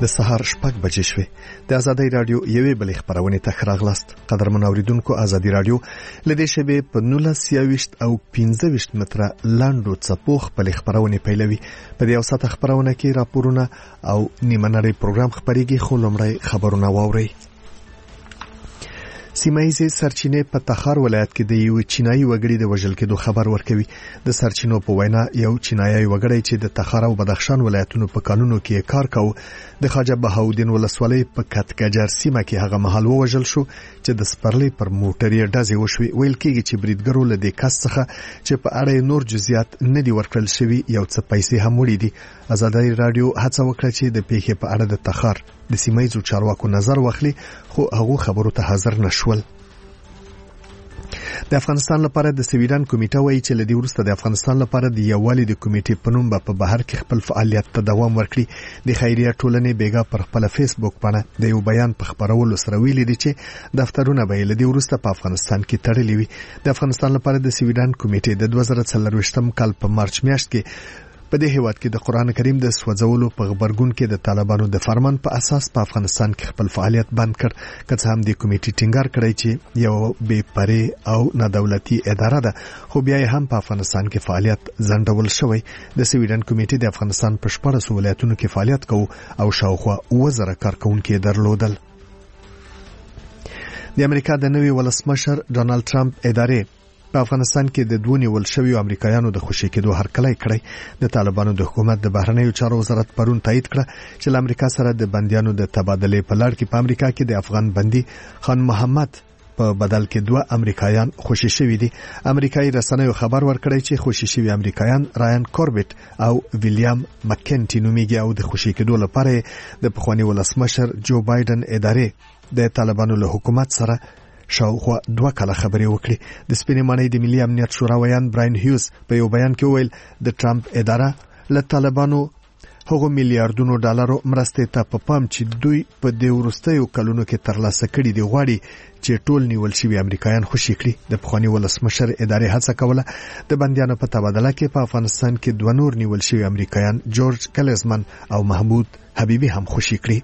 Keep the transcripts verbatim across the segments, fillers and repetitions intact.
د سهار شپږ بجې شوې. د ازادۍ رادیو یوې بلې خبرونه ته خراغلاست. قدرمن اوریدونکو، ازادۍ رادیو لدې شبې په نولس یاوشت او پنځه ویشت متره لاندو څپو خپل خبرونه پیلوي. په دې اوساته خبرونه کې راپورونه او نیمه نړۍ پروګرام خبريږي، خو لومړی خبرونه واوري. سیمایي سرچینې په تخار ولایت کې د یو چینایي وګړي د وژل کېدو خبر ورکوي. د سرچینو په وینا یو چینایي وګړی چې د تخار او بدخشان ولایتونو په قانونو کې کار کاوه د خواجه بهاودین ولسوالۍ په کټکجر سیمه کې هغه مهال وژل شو چې د سپرلي پر موټرې ډزې وشوي. ویل کېږي چې بریدګرو له دې کس څخه چې په اړه نور جزئیات نه دي ورکړل شوي یو څه پیسې هم وړي دي. ازادۍ رادیو هڅه وکړه چې د پیښې په اړه د تخار د سیمایي چارواکو نظر واخلي، خو هغه خبرو ته حاضر نشول. د افغانستان لپاره د سویډن کمیټه وایي چې لدی ورسته د افغانستان لپاره د یووالي د کمیټې په نوم په بهر کې خپل فعالیت ته دوام ورکړي. د خیریه ټولنې بیګا پر خپل فیسبوک باندې د یو بیان په خبرولو سره ویلي دي چې دفترونه به لدی ورسته په افغانستان کې تړلي وي. د افغانستان لپاره د سویډن کمیټې د دوه زره څلرویشتم کال په مارچ میاشت کې په دې هیواد کې د قران کریم د سوځولو په خبرګون کې د طالبانو د فرمان په اساس په افغانستان کې خپل فعالیت بند کړ. که څه هم د کمیټې ټینګار کړی چې یو بې پرې او نه دولتي اداره ده، خو بیا هم په افغانستان کې فعالیت ځنډول شوی. د سویډن کمیټې د افغانستان په شپږ ولایتونو کې فعالیت کوي او شاوخوا اوه زره کارکونکو درلودل. د امریکا د نوي ولسمشر ډونالد ټرمپ ادارې په افغانستان کې د دوه نیول شویو امریکایانو د خوشی کېدو هرکلی کړی. د طالبانو د حکومت د بهرنیو چارو وزارت پرون تایید کړ چې له امریکا سره د بنديانو د تبادله په لړ کې په امریکا کې د افغان بندي خان محمد په بدل کې دوه امریکایان خوشی شوي دي. امریکایي رسنیو خبر ورکړی چې خوشی شوي امریکایان رایان کوربټ او ویلیام مکنټي نومیږي او د خوشی کېدو لپاره د پخوانی ولسمشر جو بایدن ادارې د طالبانو له حکومت سره شاوخوا دوه کاله خبرې وکړي. د سپینې ماڼۍ د ملي امنیت شورا ویان براین هیوز په یو بیان کې ویل د ټرمپ اداره له طالبانو هغو میلیارډونو ډالرو مرستې ته په پام چې دوی په دې وروستیو کلونو کې ترلاسه کړي دي غواړي چې ټول نیول شوي امریکایان خوشي کړي. د پخوانی ولسمشر ادارې هڅه کوله د بندیانو په تبادله کې په افغانستان کې دوه نور نیول شوي امریکایان جورج کلیزمن او محمود حبیبي هم خوشي کړي.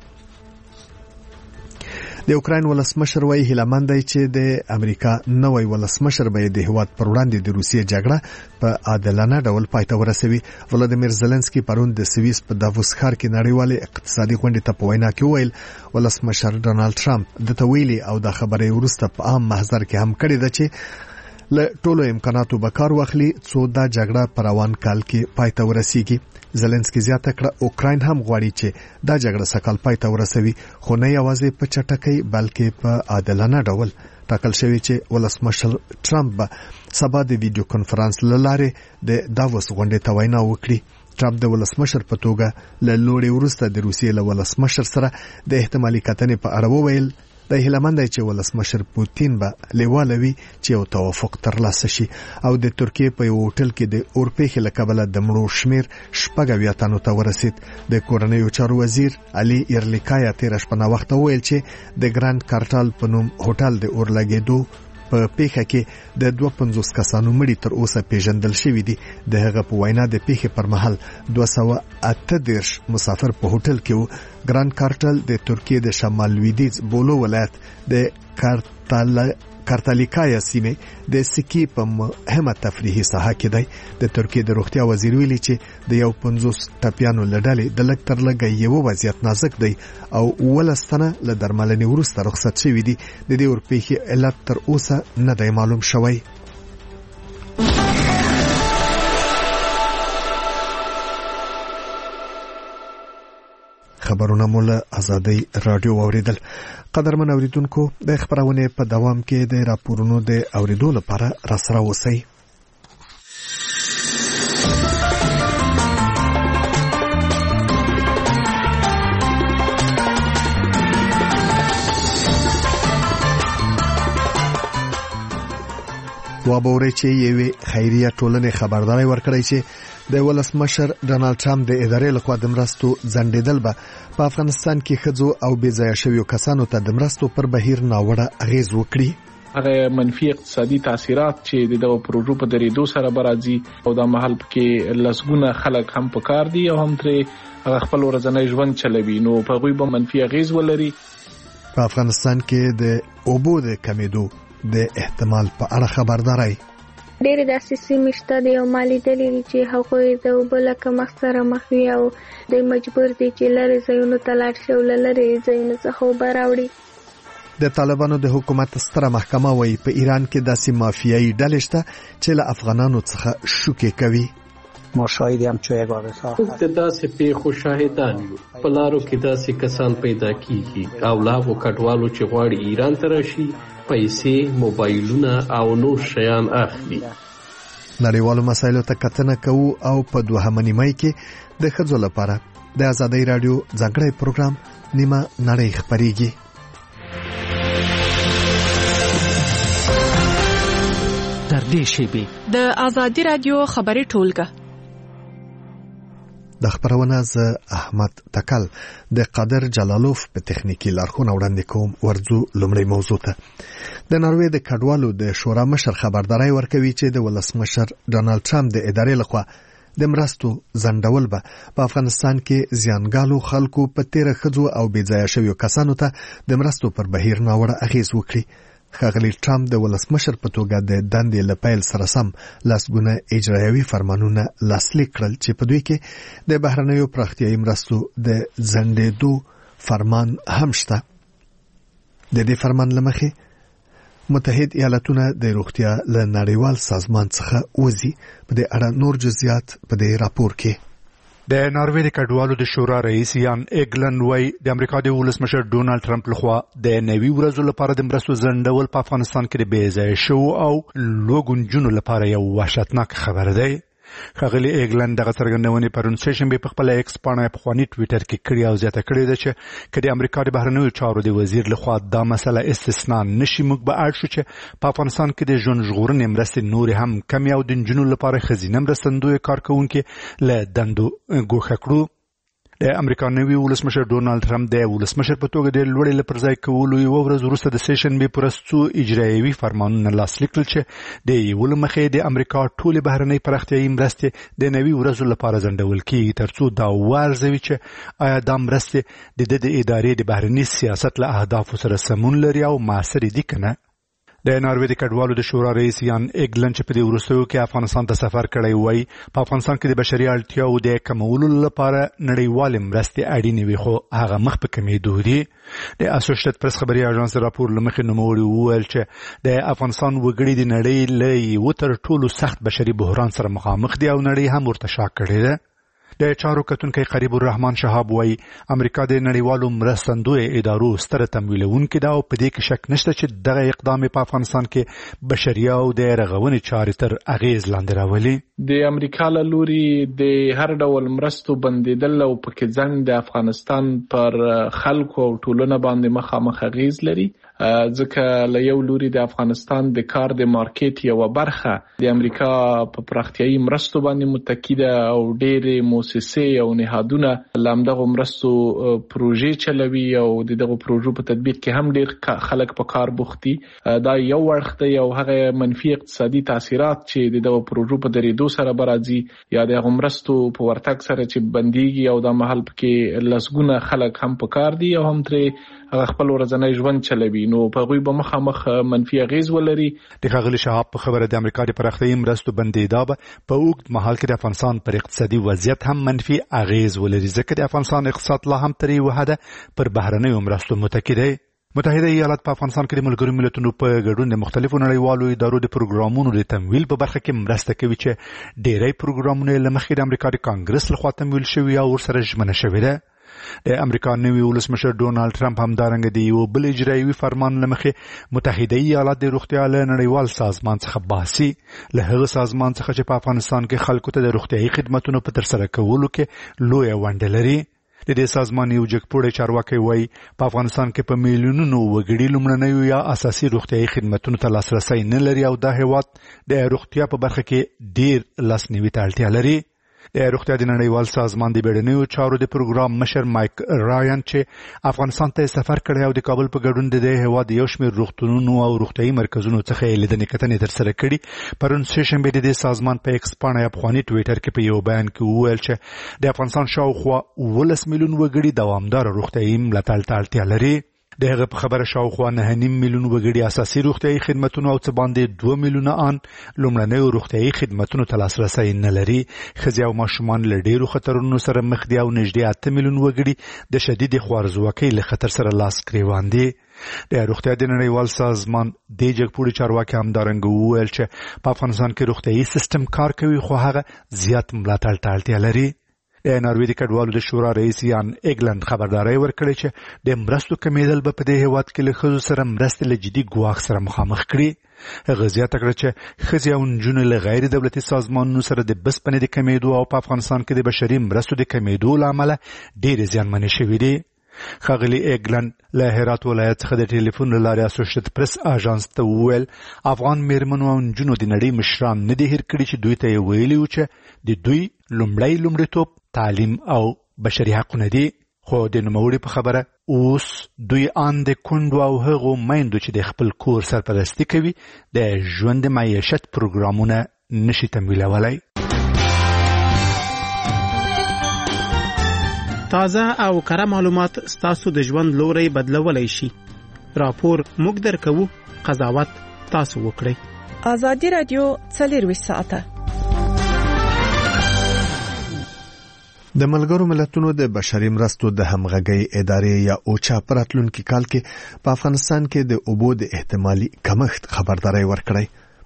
د اوکراین ولسمشر وایي هیلمند دی چې د امریکا نوې ولسمشر به د هیواد پر وړاندې د روسیې جګړه په عادلانه ډول پای ته ورسوي. ولادیمیر زيلنسکي پرون د سویس په دافوس ښار کې نړیوال اقتصادي غونډې ته په وینا کې ویل ولسمشر ډونالد ټرمپ د تویلي او د خبرې وروسته په عام محضر کې هم کړی دی چې له ټولو امکاناتو به کار واخلي څو دا جګړه په روان کال کې پای ته ورسیږي. زيلنسکي زیاته کړه اوکراین هم غواړي چې دا جګړه سکهال پای ته ورسوي، خو نه یوازې په چټکۍ بلکې په عادلانه ډول. ټاکل شوی چې ولسمشر ټرمپ به سبا د ویډیو کانفرنس لاره د دافوس غونډې ته وینا وکړي. ټرمپ د ولسمشر په توګه له لوړې وروسته د روسیې له ولسمشر سره د احتمالي کتنې په اړه وویل د هیلمند چې ولسمشر پوتین به لیوالوي چې یو توافق ترلاسه شي. او د ترکیه په یو هوټل کې د اورپېخ له کبله د مړو شمیر شپږ اویا تنو ته ورسید. د کورنیو چارو وزیر علي ایرلیکایا تیر شپه وخت ویل چې د ګراند کارټال په نوم هوټل د اورلګېدو په پیښه کې د دوه پنځوس کسانو مړي تر اوسه پیژندل شوي دي. د هغه په وینا د پیښې پر مهال دوه سوه اته دېرش مسافر په هوټل کې وو. ګراند کارټل د ترکیه د شمال لویدیځ بولو ولایت د کارتال کارتالیکایا سیمه د سکی په مهمه تفریحي ساحه کې دی. د ترکیه د روغتیا وزیر ویلي چې د یو پنځوس ټپیانو لړلې د لک تر لګي یو وضعیت نازک دی او ولستنه له درملنې وروسته رخصت شوی دی. د دې اورپېخي علت تر اوسه نه دی معلوم شوی. خبرونه مولا ازادۍ رادیو اوریدل. قدرمن اوریدونکو، د خبرونه په دوام کې د راپورونو د اوریدو لپاره راسره اوسئ. وابوري چې یوې خیریه ټولنې خبرداري ورکړی چې د ولسمشر ډونالد ټرمپ د ادارې لخوا د مرستو ځنډېدل به په افغانستان کې ښځو او بې ځایه شویو کسانو ته د مرستو پر بهیر ناوړه اغیز وکړي. هغه منفي اقتصادي تاثیرات چې د دغه پروژو په درېدو سره برازي او د محل کې لسګونه خلک هم پکار دي او هم ترې خپل ورځنی ژوند چلوي، نو په غوي به منفي اغیز ولري. په افغانستان کې د اوبو د کمیدو د احتمال په اړه خبرداري ډېر داسې سیمې شته د یو مالی دلیل چې هغوی د اوبو له کمښت سره مخ وي او د مجبور دي چې لرې ځایونو ته لاړ شي او له لرې ځایونو څخه اوبه راوړي. د طالبانو د حکومت ستره محکمه وایي په ایران کې داسې مافیایي ډلې شته چې له افغانانو څخه شوکې کوي. ما شاهدیم چې یگانه تا د داسې پیښو شاهدان یو. په لارو کې داسې کسان پیدا کیږي او لا و کډوالو چې غواړي ایران ته راشي پیسې، موبایلونه او نور شیان اخلي. نړیوالو مسایلو ته کتنه کوو او په دوهمه نیمه کې د ښځو لپاره د آزادۍ رادیو ځانګړی پروګرام نیمه نړۍ خپریږي. تر دې شیبې د آزادۍ رادیو خبري ټولګه د خبرونه ز احمد تکل د قادر جلالوف په تخنیکی لارښوونه وړاندې کوم. ورځو لومړی موضوع ته د ناروې د کډوالو د شورا مشر خبرداري ورکوي چې د ولسمشر ډانلډ ټرمپ د ادارې لخوا د مرستو زندول به په افغانستان کې زیانګالو خلکو په تیر خځو او بېځایه شویو کسانو ته د مرستو پر بهیر ناوړه اغیز وکړي. ښاغلي ټرمپ د ولسمشر په توګه د دندې له پیل سره سم لسګونه اجرایوي فرمانونه لاسلیک کړل چې په دوی کې د بهرنیو پراختیایي مرستو د ځنډېدو فرمان هم شته. د دې فرمان له مخې متحد ایالتونه د روغتیا له نړیوال سازمان څخه وځي. په دې اړه نور جزئیات په دې راپور کې. د ناروې د کډوالو د شورا رئیس یان ایګلن وای د امریکا د ولسمشر ډونالد ټرمپ لخوا د نوي ورځو لپاره د مرستو ځنډول په افغانستان کې د بېځایه شو او لوګونجونو لپاره یو وحشتناک خبر دی. ښاغلي ایګلن دغه څرګندونې پرون سېشنبه په خپل ایکس باندې په خواني ټویټر کې کړی او زیاته کړی ده چې کله امریکا د بهرنیو چارو د وزیر لخوا دا مسله استثناء نشي موږ به اړ شو چې په افغانستان کې د ژوند ژغورنې مرستې نور هم کم او د جنونو لپاره خزینه مرستندوی کارکونکو له دندو ګوښه کړو. د امریکا نوي ولسمشر ډونالد ټرمپ د ولسمشر په توګه د لوړې لپرځای کولو یو ورځ وروسته د سېشنبه پرستو اجرایوي فرمانونه لاسلیک کړل چې د یو لمخې د امریکا ټولې بهرنۍ پراختیایي مرستې د نوي ورځو لپاره ځنډول کیږي ترڅو دا وارزوي چې آیا دا مرستې د د ادارې د بهرني سیاست له اهدافو سره سمون لري او معاصر دي کنه. د ناروې د کډوالو د شورا رئیس یان ایګلن چې په دې وروستیو کې افغانستان ته سفر کړی وای په افغانستان کې د بشري اړتیاو د کمولو لپاره نړیوال مرستې اړینې وي خو هغه مخ په کمیدو دي. د اسوسییټډ پریس خبري اژانس راپور لمخې نوموړي وویل چې د افغانستان وګړي د نړۍ له یو تر ټولو سخت بشري بحران سره مخامخ دي او نړۍ هم ورته شاک کړې ده. د چارو کتونکي قریب الرحمن شهاب وای امریکا د نړیوالو مرستندوی ادارو ستر تمویلونکې دا او په دې کې شک نشته چې دغه اقدام په افغانستان کې بشري او د رغونې چارې تر اغیز لاندې راولي. د امریکا له لوري د هر ډول مرستو بندیدل او پکې ځنډ د افغانستان پر خلکو او ټولنه باندې مخامخ اغیز لري، ځکه له یو لوري د افغانستان د کار د مارکیټ یو برخه د امریکا په پراختیایي مرستو باندې متکی ده او ډېرې مؤسسې او نهادونه لامدغه مرستو پروژې چلوي او دغه پروژو په تطبیق کې هم ډېر خلک په کار بوختي. دا یو وخت دی او هغه منفي اقتصادي تاثیرات چې دغه پروژو په درېدو سره برازي یا د مرستو په ورتګ سره چې بنديږي او د محل کې لسګونه خلک هم په کار دي او هم ترې خپل ورځنی ژوند چلوي، نو په غوي به مخامخ منفي اغیز ولري. د ښاغلي شهاب په خبره د امریکا د پراختیایي مرستو بندیدا به په اوږد مهال کې د افغانستان پر اقتصادي وضعیت هم منفي اغیز ولري ځکه د افغانستان اقتصاد لا هم تر یوه حده پر بهرنیو مرستو متکی دی. متحده ایالات په افغانستان کې د ملګرو ملتونو په ګډون د مختلفو نړیوالو ادارو د پروګرامونو د تمویل په برخه کې مرسته کوي چې ډېری پروګرامونه له مخې د امریکا د کانګرس لخوا تمویل شوي او ورسره ژمنه شوې ده. د امریکا نوي ولسمشر ډونالد ټرمپ هم دارنګ دی یو بل اجرایوي فرمان لمخې متحده ایالات د روغتیا له نړیوال سازمان څخه باسي له هغه سازمان څخه چې په افغانستان کې خلکو ته د روغتیایي خدماتو په ترسره کولو کې لوی ونډه لري. د دې سازمان یو جګپوړی چارواکي وایي په افغانستان کې په میلیونونو وګړي لومړنیو یا اساسي روغتیایي خدماتو ته لاسرسي نه لري او دا هیواد د روغتیا په برخه کې ډیر لاسنیوي ته اړتیا لري. د روغتیا د نړیوال سازمان د بیړنیو چارو د پروګرام مشر مایک رایان چې افغانستان ته سفر کړی او د کابل په ګډون د هیواد یو شمېر روغتونونو او روغتیايي مرکزونو څخه لیدنې کتنې ترسره کړي. پرون سه شنبه د سازمان په ایکس پاڼه افغاني ټویټر کې په یو بیان کې وویل چې د افغانستان شاوخوا اوولس میلیون وګړي دوامدار روغتیايي ملاتړ ته اړتیا لري. دغه په خبره شاوخوا نه نیم میلیون وګړي اساسي روغتیايي خدماتونو او څه باندې دوه میلیونه ان لومړنیو روغتیايي خدماتونو ته لاسرسی نه لري. ښځې او ماشومان له ډېرو خطرونو سره مخ دي او نږدې اته میلیون وګړي د شدید خوارځواکۍ له خطر سره لاس ګریوان دي. د روغتیا د نړیوال سازمان د جګپوړي چارواکي همدارنګه وویل چې په افغانستان کې روغتیايي سیستم کار کوي خو هغه زیات ملاتړ ته اړتیا لري. د ناروې د کډوالو د شورا رئیس یان ایګلند خبرداري ورکړې چې د مرستو کمیدل به په دې هیواد کې له ښځو سره مرستې له جدي ګواښ سره مخامخ کړي. هغه زیاته کړه چې ښځې او نجونې له غیر دولتي سازمانونو سره د بسپنې د کمیدو او په افغانستان کې د بشري مرستو د کمیدو له امله ډېرې زیانمنې شوې دي. ښاغلي ایګلند له هرات ولایت څخه د ټلیفون له لارې اسوسییټډ پریس اژانس ته وویل افغان میرمنو او نجونو د نړۍ مشران نه دي هېر کړي چې دوی ته یې ویلي وو چې د دوی لومړی لومړیتوب تعلیم او بشري حقونه دي. خو د نوموړي په خبره اوس دوی ان د کندو او هغو میندو چې د خپل کور سرپرستی کوي د ژوند معیشت پروګرامونه نشي تمویلولی. تازه او کره معلومات ستاسو د ژوند لوري بدلولای شي. راپور موږ درکوو، قضاوت تاسو وکړئ. ازادي رادیو څلورویشت ساعته د ملګرو ملتونو د بشري مرستو د همغږۍ ادارې یا اوچا په راتلونکي کال کې په افغانستان کې د اوبو د احتمالي کمښت خبرداري ورکړی.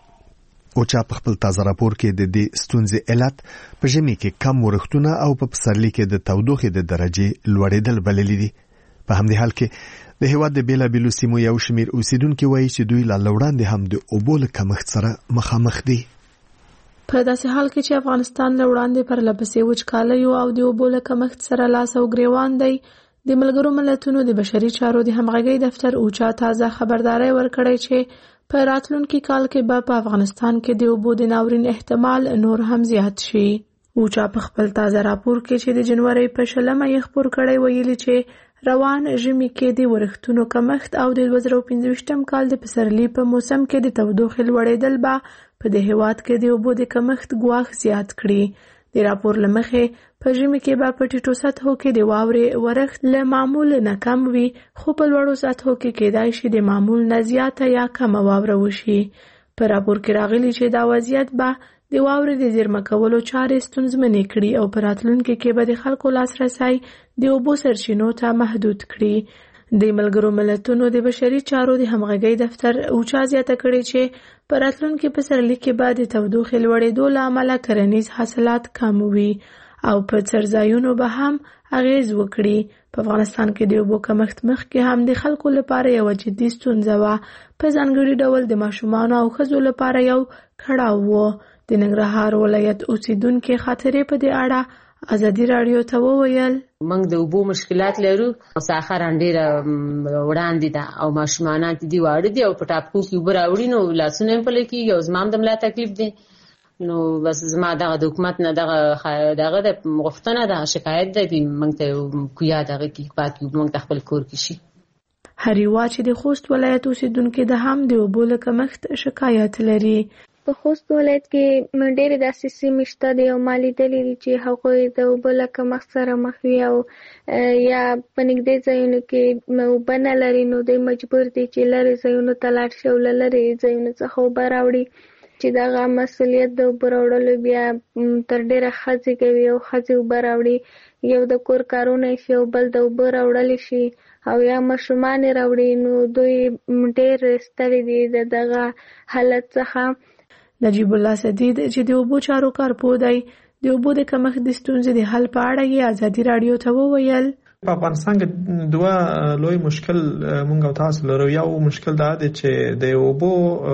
اوچا په خپل تازه راپور کې د دې ستونزې علت په ژمي کې کم ورښتونه او په پسرلي کې د تودوخې د درجې لوړېدل بللي دي. په همدې حال کې د هیواد د بیلابیلو سیمو یو شمېر اوسیدونکي وایي چې دوی لا وړاندې هم د اوبو له کمښت سره مخامخ دي. په داسې حال کې چې افغانستان له وړاندې پر لپسې وچکالیو او د اوبو له کمښت سره لاس او ګریوان دی، د ملګرو ملتونو د بشري چارو د همغږۍ دفتر اوچا تازه خبرداري ورکړی چې په راتلونکي کال کې به په افغانستان کې د اوبو د ناورین احتمال نور هم زیات شي. اوچا په خپل تازه راپور کې چې د جنوري په شلمه یې خپور کړی ویلي چې روان ژمي کې د ورښتونو کمښت او د دوه زره پنځه ویشتم کال د پسرلي په موسم کې د تودوخې لوړېدل به په دې هیواد کې د اوبو د کمښت ګواښ زیات کړي. د راپور له مخې په ژمي کې به په ټیټو سطحو کې د واورې ورښت له معمول نه کم وي، خو په لوړو سطحو کې کېدای شي د معمول نه زیاته یا کمه واوره وشي. په راپور کې راغلي چې دا وضعیت به د واورې د زیرمه کولو چارې ستونزمنې کړي او په راتلونکي کې به د خلکو لاسرسی د اوبو سرچینو ته محدود کړي. د ملګرو ملتونو د بشري چارو د همغږۍ دفتر اوچا زیاته کړې چې په راتلونکي پسرلي کې به د تودوخې لوړېدو له امله کرنیز حاصلات کم وي او په څړځایونو به هم اغیز وکړي. په افغانستان کې د اوبو کمښت مخکې هم د خلکو لپاره یوه جدي ستونزه وه، په ځانګړي ډول د ماشومانو او ښځو لپاره یو کړاو و. د ننګرهار ولایت اوسیدونکي خاطرې په دې اړه ازادي رادیو ته وویل موږ د اوبو مشکلات لرو، ساحه ډیره وړاندې ده او ماشومان دي واړه دي او په ټاپکو کې اوبه راوړي نو لاسونه یې پلی کېږي او زما هم د ملا تکلیف دی. نو بس زما دغه د حکومت نه دغه دغه د غوښتنه ده، شکایت ده چې موږ ته کویا دغه کې پاتې موږ ته خپل کور کې شي. هریوا چې د خوست ولایت اوسیدونکي د هم د اوبو له کمښت شکایت لري. په خوست ولایت کې ډېرې داسې سیمې شته دي او ما لیدلي دي چې هغوی د اوبو له کمښت سره مخ وي او یا په نږدې ځایونو کې اوبه نه لري، نو دوی مجبور دي چې لرې ځایونو ته لاړ شي او له لرې ځایونو څخه اوبه راوړي، چې دغه مسؤلیت د اوبه راوړلو بیا تر ډېره ښځې کوي او ښځې اوبه راوړي، یو د کور کارونه شي او بل د اوبه راوړلی شي او یا ماشومان یې راوړي، نو دوی ډېر ستړي دي د دغه حالت څخه. نجیب الله سدید چې د اوبو چارو کارپوه دی، د اوبو د کمښت د ستونزې د حل په اړه یې ازادي رادیو ته وویل په افغانستان کې دوه لوی مشکل مونږ او تاسو لرو. یو مشکل دا دی چې د اوبو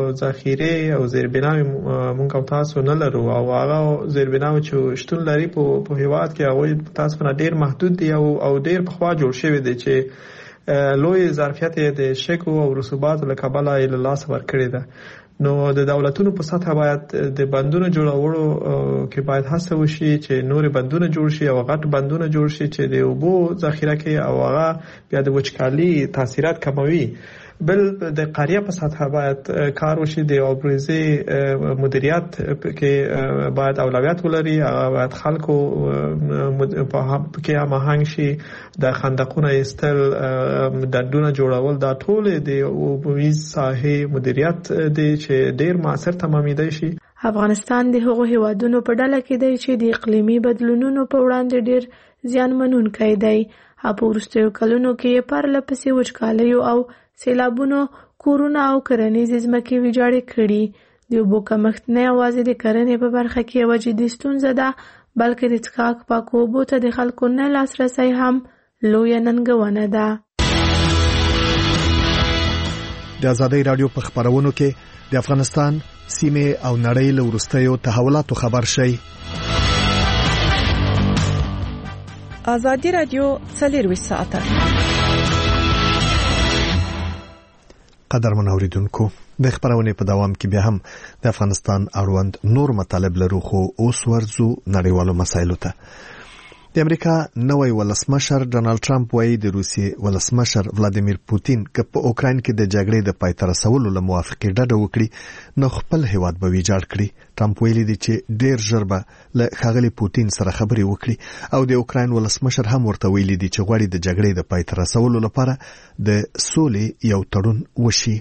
ذخیره او زیربناوي مونږ او تاسو نه لرو او هغه زیربناوي چې شتون لري په هیواد کې هغه تاسو نه ډیر محدود دي او او ډیر پخوا جوړ شوی دی چې لوی ظرفیت د شګو او رسوبات له کبله له لاس ورکړی ده. نو د دولتونو په سطح باید د بندونو جوړولو کې باید هڅه وشي چې نور بندونه جوړ شي او غټ بندونه جوړ شي چې د اوبو ذخیره کوي او هغه بیا د وچکالي تاثیرات کموي. بل د قاریه په سطح باید کار وشي د اوبریزي مدیریت کې باید اولویت ولري، هغه باید خلکو په کې هماهنګ شي، د خندقونه ایستل، دندونه جوړول، دا ټول د اوبریز ساحې مدیریت دی چې ډیر موثر تمامیدای شي. افغانستان د هغو هیوادونو په ډله کې دی چې د اقلیمي بدلونونو په وړاندې ډیر زیان منونکی دی. په وروستیو کلونو کې پرله پسې وچکالیو او سیلابونو کورونه او کرنیزې ځمکې ویجاړې کړي. د اوبو کمښت نه یوازې د کرنې په برخه کې یوه جدي ستونزه ده، بلکې د څښاک پاکو اوبو ته د خلکو نه لاسرسی هم لویه ننګونه ده. د ازادۍ راډیو په خبرونو کې د افغانستان سیمې او نړۍ له وروستیو تحولاتو خبر شئ. ازادي راډیو څلور ساعته. قدر منوریدونکو د خبرونې په دوام کې بیا هم د افغانستان اړوند نور مطالب لرو، خو اوس ورځو نړیوالو مسایلو ته. د امریکا نوی ولسمشر ډونالد ټرمپ وایي د روسیې ولسمشر ولادیمیر پوتین که په اوکراین کې د جګړې د پای ته رسولو له موافقې ډډه وکړي نو خپل هیواد به ویجاړ کړي. ټرمپ ویلي دی چې ډیر ژر به له ښاغلي پوتین سره خبرې وکړي او د اوکراین ولسمشر هم ورته ویلي دی چې غواړي د جګړې د پای ته رسولو لپاره د سولې یو تړون وشي.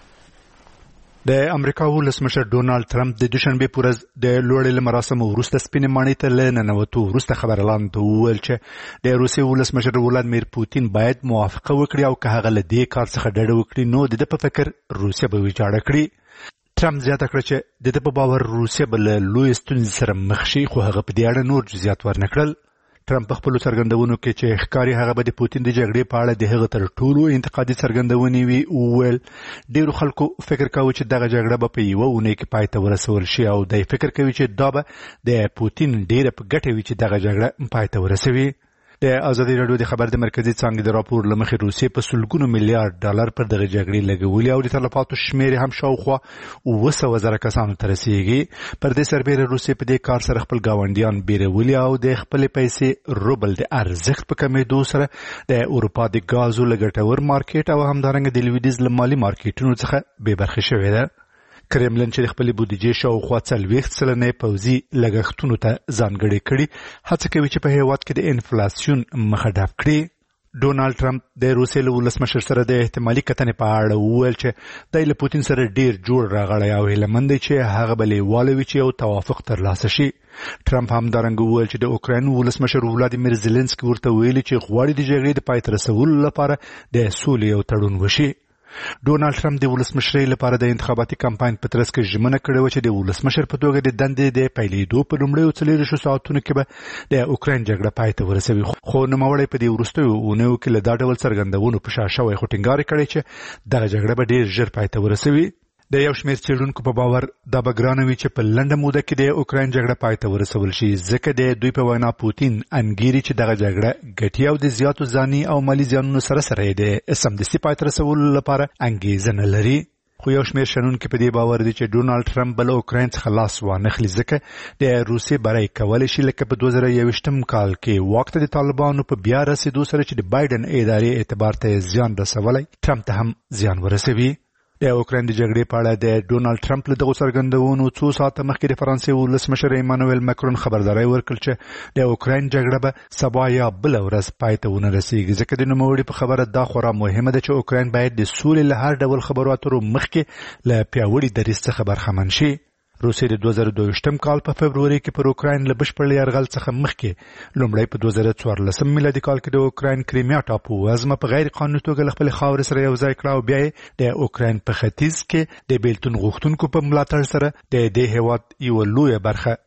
د امریکا ولسمشر ډونالد ټرمپ د دوشنبه په ورځ د لوړې مراسمو وروسته سپینې ماڼۍ ته له ننوتو وروسته خبرلاند وویل چې د روسیې ولسمشر ولادیمیر پوتین باید موافقه وکړي او که هغه له دې کار څخه ډډه وکړي نو د ده په فکر روسیه به ویجاړه کړي. ټرمپ زیاته کړه چې د ده په باور روسیه به له لویې ستونزې سره مخ شي، خو هغه په دې اړه نور جزئیات ورنکړل. ټرمپ په خپلو څرګندونو کې چې ښکاري هغه به د پوتین د جګړې په اړه د هغه تر ټولو انتقادي څرګندونې وي وویل ډیرو خلکو فکر کاوه چې دغه جګړه به په یوه اونۍ کې پای ته ورسول شي او دی فکر کوي چې دا به د پوتین ډیره په ګټه وي چې دغه جګړه پای ته ورسوي. د ازادي راډیو د خبر د مرکزي څانګې د راپور له مخې روسیې په سلګونو میلیارډ ډالر پر دغه جګړې لګولي او د تلفاتو شمېر هم شاوخوا اوه سوه زره کسانو ته رسیږي. پر دې سربیره روسیې په دې کار سره خپل ګاونډیان بیرولي او د خپلې پیسې روبل د ارزښت په کمېدو سره د اروپا د ګازو له ګټور مارکیټ او همدارنګه د لویدیځ له مالي مارکیټونو څخه بې برخې شوې ده. کرملن چې د خپلې بودیجې شاوخوا څلوېښت سلنه پوځي لګښتونو ته ځانګړې کړي هڅه کوي چې په هېواد کې د انفلاسیون مخه ډپ کړي. ډونالد ټرمپ د روسیې له ولسمشر سره د احتمالي کتنې په اړه وویل چې دی له پوتین سره ډیر جوړ راغلی او هیلهمند دی چې هغه به لیواله وي چې یو توافق ترلاسه شي. ټرمپ همدارنګه وویل چې د اوکراین ولسمشر ولادیمیر زیلنسکي ورته ویلي چې غواړي د جګړې د پای ته رسولو لپاره د سولې یو تړون وشي. ډونالد ټرمپ د ولسمشرۍ لپاره د انتخاباتي کمپاین په ترڅ کې ژمنه کړې وه چې د ولسمشر په توګه د دندې د پیلېدو په لومړیو څلېرویشتو ساعتونو کې به د اوکراین جګړه پای ته ورسوي، خو نوموړی په دې وروستیو اونیو کې له دا ډول څرګندونو په شا شوی، خو ټینګار کړی چې دغه جګړه به ډېر ژر پای ته ورسوي. د یو شمېر څېړونکو په باور دا به ګرانه وي چې په لنډه موده کې د اوکراین جګړه پای ته ورسول شي، ځکه د دوی په وینا پوتین انګیري چې دغه جګړه ګټي او د زیاتو ځاني او مالي زیانونو سره سره یې د سمدستي پای ته رسولو لپاره انګېزه نه لري. خو یو شمېر شنونکي په دې باور دي چې ډونالد ټرمپ به له اوکراین څخه لاس وانخلي، ځکه د روسیې بری کولی شي لکه په دوه زره یوویشتم کال کې واک ته د طالبانو په بیا رسېدو سره چې د بایډن ادارې اعتبار ته زیان رسولی ټرمپ ته هم زیان ورسوي. د اوکراین د جګړې په اړه د ډونالد ټرمپ له دغو څرګندونو څو ساعته مخکې د فرانسې ولسمشر ایمانویل مکرون خبرداری ورکړ چې د اوکراین جګړه به سبا یا بله ورځ پای ته ونه رسېږي، ځکه د نوموړي په خبره دا خورا مهمه ده چې اوکراین باید د سولې له هر ډول خبرو اترو مخکې له پیاوړي دریځ څخه برخمن شي. روسیې د دوه زره دوه کال په فبروري کې پر اوکراین له بشپړ یرغل څخه مخکې لومړی په دوه زره څوارلسم میلادي کال کې د اوکراین کریمیا ټاپو وزمه په غیر قانوني توګه له خپلې خاورې سره یو ځای کړه او بیا یې د اوکراین په ختیځ کې د بیلتون غوښتونکو په ملاتړ سره د دې هېواد یوه لویه برخه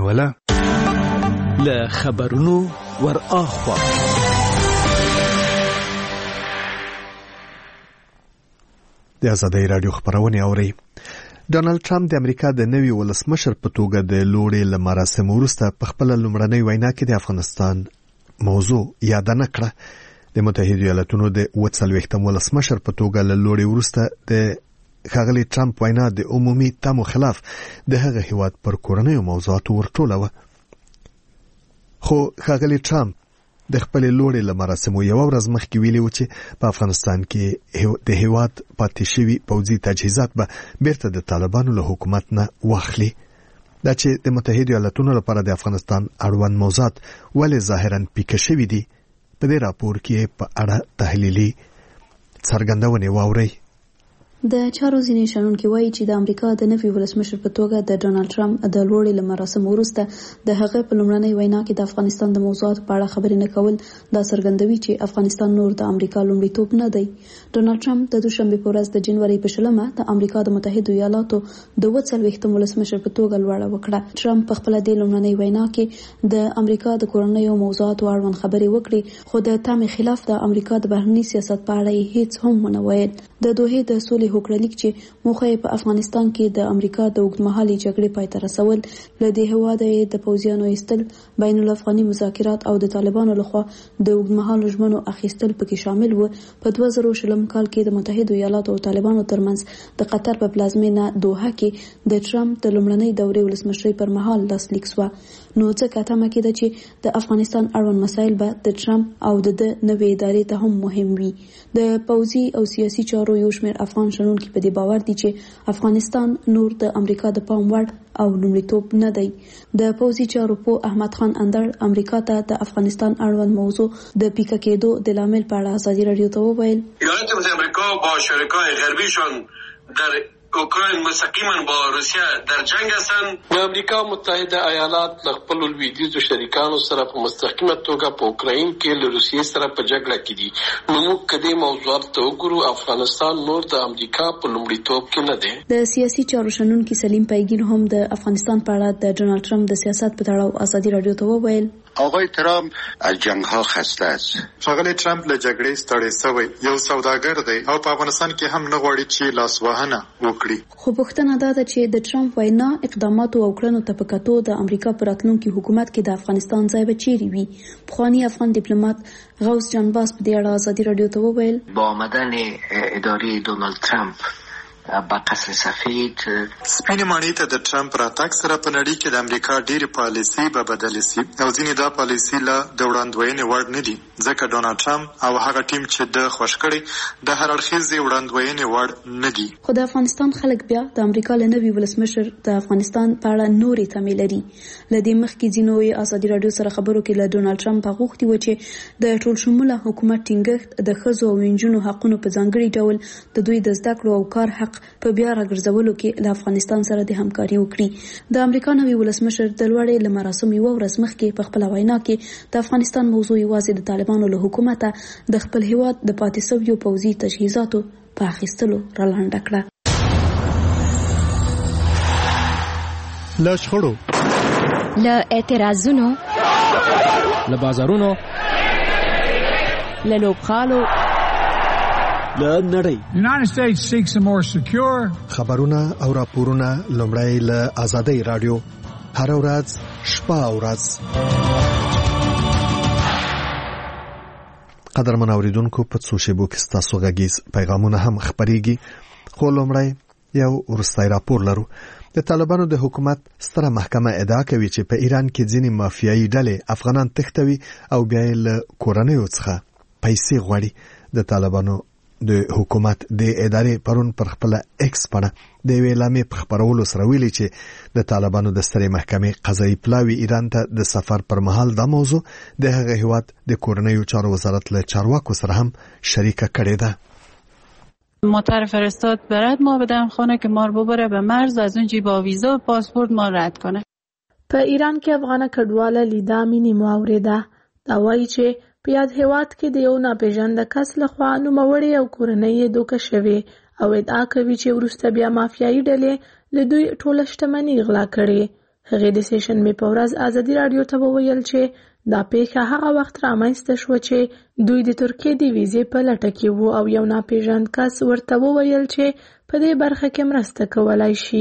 ونیوله. له خبرونو ور اخوا د ازادۍ راډیو خبرونه اوري. ډونالد ټرمپ د امریکا د نوي ولسمشر په توګه د لوړې له مراسمو وروسته په خپله لومړنۍ وینا کې د افغانستان موضوع یاد نه کړه. د متحده ایالاتونو د اووه څلوېښتم ولسمشر په توګه له لوړې وروسته د ښاغلي ټرمپ وینا د عمومي تمو خلاف د هغه هیواد پر کورنیو موضوعاتو ورټوله وه. خو ښاغلي ټرمپ د خپل لوړې له مراسمو یو ورځ مخکې ویلي و چې په افغانستان کې د هیواد پاتې شوي پوځي تجهیزات به بیرته د طالبانو له حکومت نه واخلي. دا چې د متحده ایالاتونو لپاره د افغانستان اړوند موضوعات ولې ظاهرا پیکه شوي دي، په دې راپور کې په اړه تحلیلي څرګندونې واورئ. د چارو ځینې شنونکي وایي چې د امریکا د نوي ولسمشر په توګه د ډونالد ټرمپ د لوړې له مراسمو وروسته د هغه په لومړنۍ وینا کې د افغانستان د موضوعاتو په اړه خبرې نه کول دا څرګندوي چې افغانستان نور د امریکا لومړیتوب نه دی. ډونالد ټرمپ د دوشنبه په ورځ د جنوري په شلمه د امریکا د متحده ایالاتو د اووه څلوېښتم ولسمشر په توګه لوړه وکړه. ټرمپ په خپل د لومړنۍ وینا کې د امریکا د کورنیو موضوعاتو اړوند خبرې وکړې، خو د تامې خلاف د امریکا د بهرني سیاست په اړه هیڅ هم ونه ویل. د دوحې د سولې هوکړلیک چې موخه یې په افغانستان کې د امریکا د اوږدمهالي جګړې پای ته رسول، له دې هېواده یې د پوځیانو ایستل، بین الافغاني مذاکرات او د طالبانو لخوا د اوږدمهالو ژمنو اخیستل پکې شامل و. په دوه زره شلم کال کې د متحده ایالاتو او طالبانو ترمنځ د قطر په پلازمینه دوحه کې د ټرمپ د لومړنۍ دورې ولسمشرۍ پر مهال لاسلیک شوه. نو ځکه تمه کېده چې د افغانستان اړوند مسایل به د ټرمپ او د نوې ادارې ته هم مهم وي. د پوځي او سیاسي چارو یو شمېر افغان شنونکي په دې باور دي چې افغانستان نور د امریکا د پام وړ او لومړیتوب نه دی. د پوځي چارو په احمد خان اندړ امریکا ته د افغانستان اړوند موضوع د پیکه کېدو د لامل په اړه ازادي رادیو ته وویل: ایالات متحده آمریکا با شرکای غربیشان در اوکراین مستقیما با روسیه در جنگ هستند. د امریکا متحده ایالات له خپلو لویدیځو شریکانو سره په مستقیمه توګه په اوکراین کې له روسیې سره په جګړه کې دي. نو موږ که دې موضوعات ته وګورو، افغانستان نور د امریکا په لومړیتوب کې نه دی. د سیاسي چارو شنونکي سلیم پیګین هم د افغانستان په اړه د ډونالد ټرمپ د سیاست په تړاو ازادي رادیو ته وویل: آقای ترامپ از جنگ ها خسته است. ښاغلی ټرمپ له جګړې ستړی شوی یو سوداګر دی او په افغانستان کې هم نه غواړي چې لاسوهنه وکړي. خو پوښتنه دا ده چې د ټرمپ وینا اقداماتو او کړنو ته په کتو د امریکا په راتلونکي حکومت کې د افغانستان ځای به چیرې وي. پخوانی افغان ډیپلوماټ غوث جانباز په دې اړه ازادي رادیو ته وویل: با آمدن اداره دونالد ترامپ با قصر سفید سپینې ماڼۍ ته د ټرمپ راتګ سره په نړۍ کې د امریکا ډېرې پالیسۍ به بدلې شي او ځینې دا پالیسۍ له د وړاندوینې وړ نه دي، ځکه ډونالد ټرمپ او هغه ټیم چې د خوښ کړي د هر اړخیزې وړاندوینې وړ نه دي. خو د افغانستان خلک بیا د امریکا له نوي ولسمشر د افغانستان په اړه نورې تمې لري. له دې مخکې ځینو یې ازادي رادیو سره خبرو کې له ډونالد ټرمپ غوښتي و چې د ټول شموله حکومت ټینګښت د ښځو او نجونو حقونو په ځانګړي ډول د دوی د زده کړو او کار حق په بیا راګرځولو کې له افغانستان سره د همکاري وکړي. د امریکا نوي ولسمشر د لوړې له مراسمو یوه ورځ مخکې په خپله وینا کې د افغانستان موضوع یوازې د طالبانو له حکومته د خپل هیواد د پاتې شویو پوځي تجهیزاتو په اخیستلو رالنډه کړه. له شخړو، له اعتراضونو، له بازارونو، له لوبغالو، له نړۍ. United States seeks a more secure. خبرونه او راپورونه لومړی له آزادۍ رادیو هر ورځ شپه او ورځ. قدرمن اوریدونکو، په څو شیبو کې ستاسو غږیز پیغامونه هم خپرېږي، خو لومړی یو وروستی راپور لرو. د طالبانو د حکومت ستره محکمه ادعا کوي چې په ایران کې ځینې مافیایي ډلې افغانان تښتوي او بیا یې له کورنیو څخه پیسې غواړي. د طالبانو د حکومت د ادارې پرون پر خپل ایکس پاڼه د یوې اعلامیې په خپرولو سره ویلي چې د طالبانو د سترې محکمې قضایي پلاوي ایران ته د سفر پر مهال دا موضوع د هغه هیواد د کورنیو چارو وزارت له چارواکو سره هم شریکه کړې ده. مطر فرستاد برد ما بدم خانه که ما رو ببره به مرز، از اونجی با ویزا و پاسپورت ما رد کنه. په ایران کې افغانه کډواله لیدا مینی مواورده دا وایي چې په یاد هیواد کې د یو ناپېژانده کس لخوا نوموړې او کورنۍ یې دوکه شوې او ادعا کوي چې وروسته بیا مافیایي ډلې له دوی ټوله شتمني غلا کړې. هغې د سیشنبې په ورځ ازادي راډیو ته وویل چې دا پیښه هغه وخت رامنځته شوه چې دوی د ترکیې د ویزې په لټه کې وو او یو ناپېژاند کس ورته وویل چې په دې برخه کې مرسته کولای شي.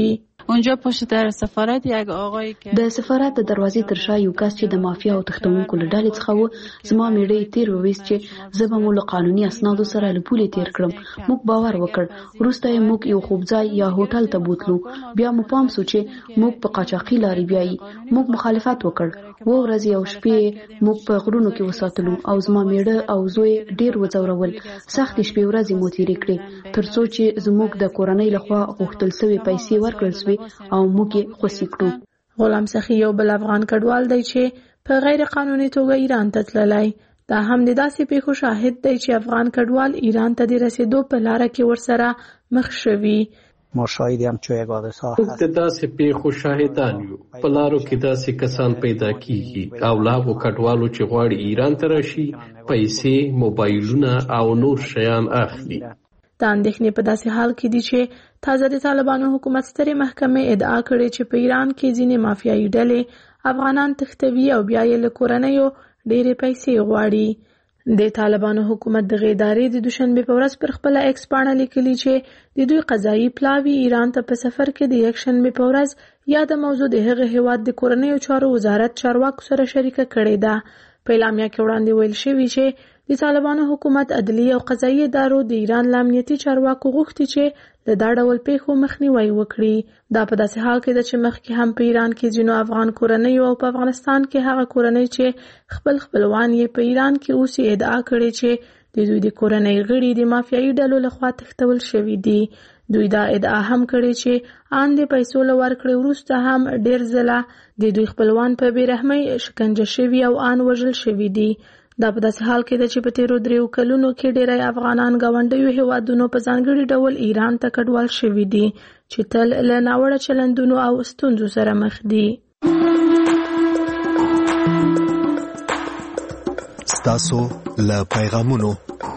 اونجا پشت در سفارت یک آقای که د سفارت د دروازې تر شا یو کس چې د مافیا او تښتونکو له ډلې څخه و زما میړه تیر وویست چې زه به مو له قانوني اسنادو سره له پولې تیر کړم. موږ باور وکړ. وروسته یې موږ یو خوبځای یا هوټل ته بوتلو. بیا مو پام سو چې موږ په قاچاقي لارې بیایي. موږ مخالفت وکړ. و ورځې او شپې موږ په غرونو کې وساتلو او زما میړه او زوی ډیر وځورول. سختې شپې ورځې مو تیرې کړې تر څو چې زموږ د کورنۍ لخوا غوښتل شوې پیسې ورکړل شوې او موږ یې خوشي کړو. غلام سخی یو بل افغان کډوال دی چې په غیر قانوني توګه ایران ته تللی. دا هم د داسې پیښو شاهد دی چې افغان کډوال ایران ته د رسیدو په لاره کې ورسره مخ شوي. ما شاهدیم چې یک حادثه موږ د داسې پیښو شاهدان یو. په لارو کې داسې کسان پیدا کیږي او لا هغو کډوالو چې غواړي ایران ته راشي پیسې، موبایلونه او نور شیان اخلي. دا اندېښنې په داسې حال کې دي چې تازه د طالبانو حکومت سترې محکمې ادعا کړې چې په ایران کې ځینې مافیایي ډلې افغانان تښتوي او بیا یې له کورنیو ډېرې پیسې غواړي. د طالبانو حکومت دغه ادارې د دوشنبې په ورځ پر خپله ایکس پاڼه لیکلي چې د دوی قضایي پلاوي ایران ته په سفر کې د یکشنبې په ورځ یاده موضوع د هغه هیواد د کورنیو چارو وزارت چارواکو سره شریکه کړې ده. په اعلامیه کې وړاندې ویل شوي چې د طالبانو حکومت عدلیه او قضایي ادارو د ایران له امنیتي چارواکو غوښتي چې له دا ډول پیښو مخنیوی وکړي. دا په داسې حال کې ده چې مخکې هم په ایران کې ځینو افغان کورنیو او په افغانستان کې هغه کورنۍ چې خپل خپلوان یې په ایران کې اوسي ادعا کړې چې د دوی د کورنۍ غړي د مافیایي ډلو لخوا تښتول شوي دي. دوی دا ادعا هم کړې چې ان د پیسو له ورکړې وروسته هم ډېر ځله د دوی خپلوان په بېرحمۍ شکنجه شوي او ان وژل شوي دي. دا په داسې حال کې ده چې په تیرو دریو کلونو کې ډېری افغانان ګاونډیو هیوادونو په ځانګړي ډول ایران ته کډوال شوي دي چې تل له ناوړه چلندونو او ستونزو سره مخ دي. ستاسو له پیغامونو.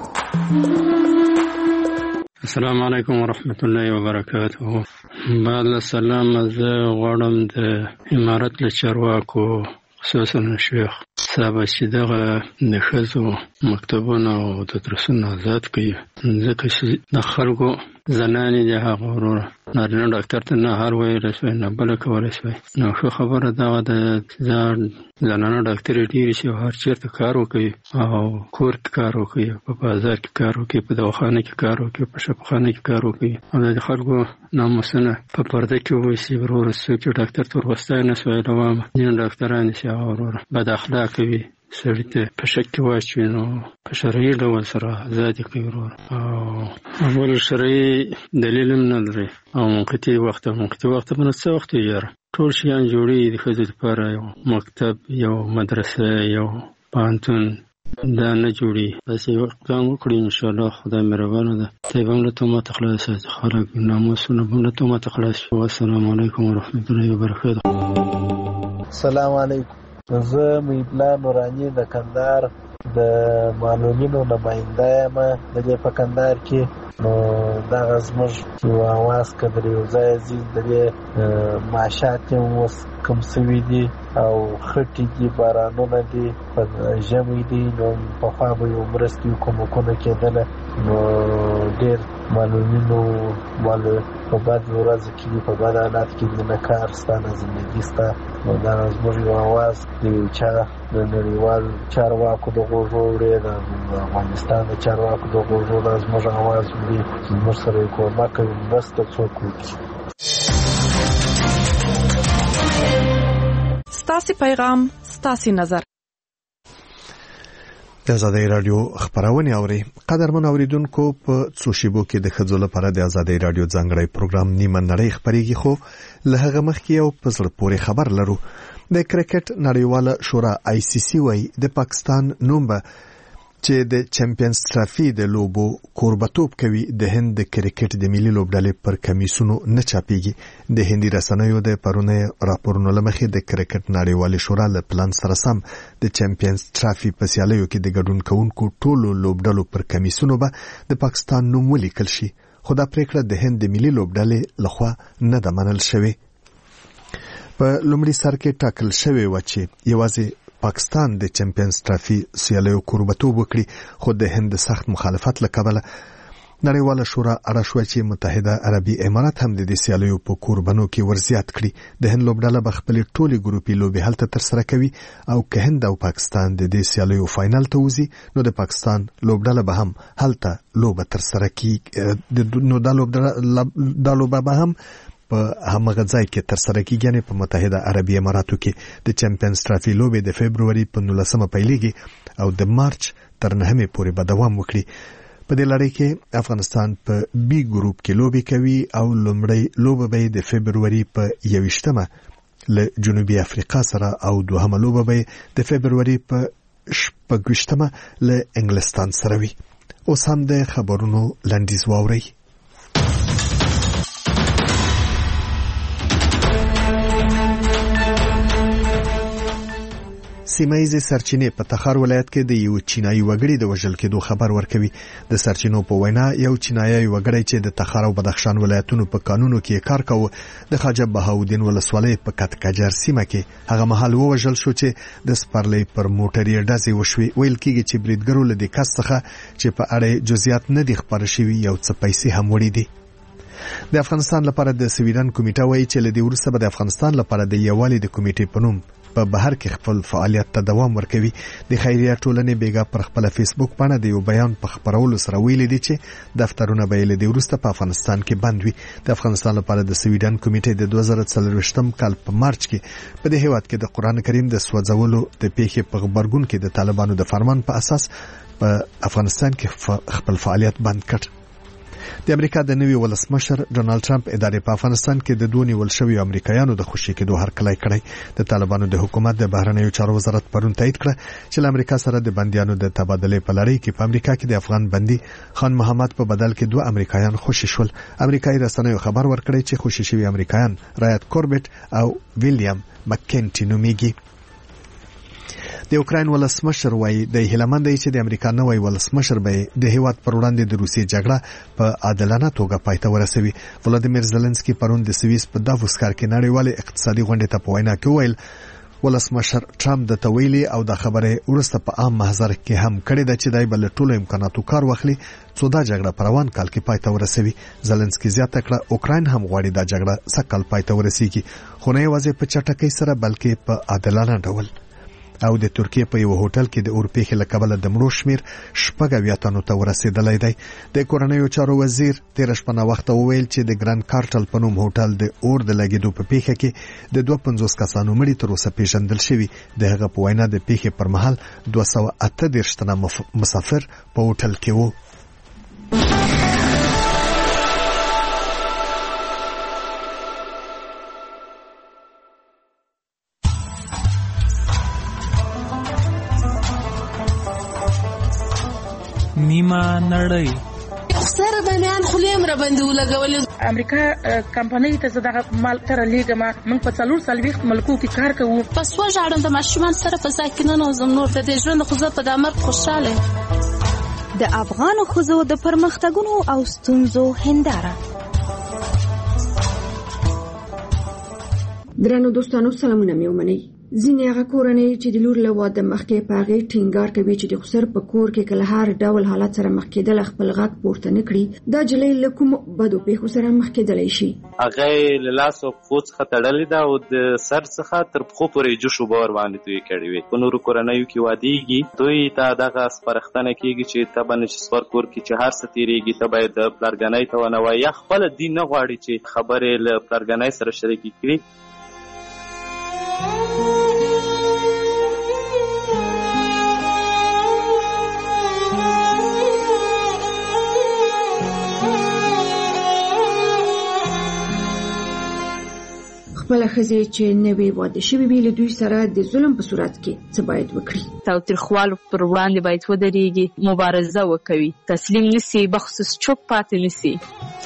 السلام علیکم ورحمت الله وبرکاته. بعد السلام. زه غواړم د امارت له چارواکو خصوصا شیخ صاحب چې دغه د ښځو مکتبونه او د درسونه آزاد کړي، ځکه چې د خلکو زنانې د هغه وروره نارینه ډاکټر ته نه هر ویلی شوی نه بله کولی شوی. نو ښه خبره دغه ده زنانه ډاکټرې ډېرې شي او هر چېرته کار وکوي او کور کې کار وکوي، په بازار کې کار وکوي، په دواخانه کې کار وکوي، په شفاخانه کې کار وکوي او د خلکو ناموسونه په پرده کې وویسي. وروره څوک چې ډاکټر ته ورغوستی نه شوی لوامه ځینې ډاکټران چې هغه وروره بد اخلاقه وي، سړي ته په شک کې واچوي، نو په شرعي ډول سره ازادي کوي وروره. او اول شرعي دلیل هم نه لري او منقطي وخت منقطي وخت به نه څه وخت وي یاره ټول شیان جوړېږي د ښځو دپاره، یو مکتب، یو مدرسه، یو پوهنتون دا نه جوړي. داسې اقدام وکړي انشاءالله خدای مهربانه ده. طیب هم له تهمته خلاص شي، خلک ناموسونه به هم له تهمته خلاص شي. والسلام علیکم ورحمت الله وبرکاته. السلام علیکم. زه محیبالله نوراني د کندهار د معلولینو نماینده یم د دې په کندهار کې. نو دغه زموږ یو اواز که در یو ځای ځي د دې معاشات یې اوس کم سوي دي او خټې دي، بارانونه دي، په ژمی دي، نو پخوا به یو مرستې کومکونه کېدله، نو ډېر معلولینو مالو په بد ورځو کې دي، په بد حالات کې دي، نه کار سته نه زندګي سته. نو دا زموږ یو اواز د یو چا د نړیوال چارواکو د غوږو وړې، د افغانستان د چارواکو د غوږو دا زموږ اواز وړي چې زموږ سره یې کومک کوي، مرسته څوک وکړي. ستاسې پیغام ستاسې نظر. د آزادۍ رادیو خبرونه اوري. قدرمن اوریدونکو، په څو شیبو کې د ښځو لپاره د آزادۍ رادیو ځانګړی پروګرام نیمه نړۍ خبرېږي، خو له هغه مخکې یو په زړه پورې خبر لرو. د کرکټ نړیواله شورا آی سی سی وايي د پاکستان نوم به چې د چمپیونز ټرافي د لوبو کوربتوب کوي د هند د کرکټ د ملي لوبډلې پر کمیسونو نه چاپیږي. د هندي رسنیو د پرونه راپورونو لمخې د کرکټ نړیواله شورا له پلان سره سم د چمپیونز ټرافي په سیالیو کې د ګډون کوونکو ټولو لوبډلو پر کمیسونو به د پاکستان نوم ولیکل شي، خو دا پریکړه د هند د ملي لوبډلې لخوا نه ده منل شوې. په لومړي سر کې ټاکل شوی و چې یوازې پاکستان د چمپیونز ټرافي سیالیو کوربتوب وکړي، خو د هند سخت مخالفت له کبله نړیواله شورا اړه شوه چې متحده عربي امارات هم د دې سیالیو په کوربنو کې ورزیات کړي. د هند لوبډله به خپلې ټولې ګروپي لوبې هلته ترسره کوي او که هند او پاکستان د دې سیالیو فاینل ته وځي نو د پاکستان لوبډله به هم هلته لوبه ترسره کوي. نو دا لوبه به هم په همغه ځای کې ترسره کیږي، یعنې په متحده عربي اماراتو کې. د چمپیونز ټرافي لوبې د فبروري په نولسمه پیلېږي او د مارچ تر نهمې پورې به دوام وکړي. په دې لړۍ کې افغانستان په بي ګروپ کې لوبې کوي او لومړی لوبه به د فبروري په یویشتمه له جنوبي افریقا سره او دوهمه لوبه به د فبروري په شپږویشتمه له انګلستان سره وي. اوس هم د خبرونو لنډیز واورئ. سیمایي سرچینې په تخار ولایت کې د یو چینایي وګړي د وژل کېدو خبر ورکوي. د سرچینو په وینا یو چینایي وګړی چې د تخار او بدخشان ولایتونو په قانونو کې کار کاوه د خواجه بهاودین ولسوالۍ په کټکجر سیمه کې هغه مهال وژل شو چې د سپرلۍ پر موټرې ډزې وشوي. ویل کېږي چې بریدګرو له دې کس څخه چې په اړه جزئیات نه دي خبر شوي یو څه پیسې هم وړي دي. د افغانستان لپاره د سویډن کمیټه وایي چې له دې وروسته به د افغانستان لپاره د یووالي د کمیټې په نوم په بهر کې خپل فعالیت ته دوام ورکوي. د خیریه ټولنې بیګا پر خپل فیسبوک باندې د یو بیان په خبرولو سره ویلي دي چې دفترونه به له دې وروسته په افغانستان کې بند وي. د افغانستان لپاره د سویډن کمیټې د دوه زره څلرویشتم کال په مارچ کې په دې هیواد کې د قران کریم د سوځولو د پیښې په خبرګون کې د طالبانو د فرمان په اساس په افغانستان کې خپل فعالیت بند کړ. د امریکا د نوي ولسمشر ډونالد ټرمپ ادارې په افغانستان کې د دوه نیول شویو امریکایانو د خوشي کېدو هرکلی کړی. د طالبانو د حکومت د بهرنیو چارو وزارت پرون تایید کړ چې له امریکا سره د بندیانو د تبادلې په لړۍ کې په امریکا کې د افغان بندي خان محمد په بدل کې دوه امریکایان خوشي شول. امریکایي رسنیو خبر ورکړی چې خوشي شوی امریکایان رایت کوربټ او ویلیام مکینټي نومیږي. د اوکراین ولسمشر وایي د هیلمند چې د امریکا نوی ولسمشر به د هیواد پر وړاندې د روسیې جګړه په عادلانه توګه پای ته ورسوي. ولادیمیر زيلنسکي پرون د سویس په دافوس ښار کې نړیوال اقتصادي غونډې ته په وینا کې ویل ولسمشر ټرمپ د تویلي او د خبره ورسته په عام محضر کې هم کړی د چې دای بل ټولو امکاناتو کار واخلي څو دا جګړه پر روان کال کې پای ته ورسوي. زيلنسکي زیاته کړه اوکراین هم غواړي دا جګړه سکل پای ته ورسیږي، خو نه یوازې په چټکۍ سره بلکې په عادلانه ډول. او د ترکیه په یو هوټل کې د اورپېخ له کبله د مړو شمیر شپږ اویا تنو ته ورسېدلی دی. د کورنیو چارو وزیر تیر شپه نه وخت وویل چې د ګرند کارټل په نوم هوټل د اور د لګېدو په پیښه کې د دوه پنځوس کسانو مړي تر اوسه پیژندل شوي. د هغه په وینا د پیښې پر مهال دوه سوه اته دېرش تنه مسافر په هوټل کې وو. نیمه نړۍ سره د نن خلیم را باندې ولګول. امریکا کمپنۍ ته زداغه مال تر لیګما موږ په څلور سلويخت ملکو کې کار کوو. پس وژاړم د ماشومان سره په ځای کې نه نوزم نور د دې ژوند خو زه په دامر خوشاله. د افغان خوځو د پرمختګونو او ستونزو هنداره. درنو دوستانو سلامونه مې ومنئ. ځینې هغه کورنۍ چې د لور له واده مخکې په هغې ټینګار کوي چې د خسر په کور کې کله هر ډول حالت سره مخ کېدل خپل غږ پورته نه کړي، دا جلۍ له کومو بدو پیښو سره مخ کېدلی شي. هغه له لاسو پښو څخه تړلې ده او د سر څخه تر پښو پورې جوش اوبه ورباندې توی کړې وي. په نورو کورنیو کې وادېږي دوی ته دغه سپارښتنه کېږي چې ته به نشي سپار کور کې چې هر څه تېرېږي ته باید د پلارګنۍ ته ونه وایي یا خپله دین نه غواړي چې خبرې له پلارګنۍ سره شریکې کړي. خپل ښځې چې نوې واده شوې وي له دوی سره د ظلم په صورت کې څه باید وکړي؟ تاوتریخوالو پر وړاندې باید ودرېږي، مبارزه وکوي، تسلیم نسی، بخصوص چوپ پاتې نسی.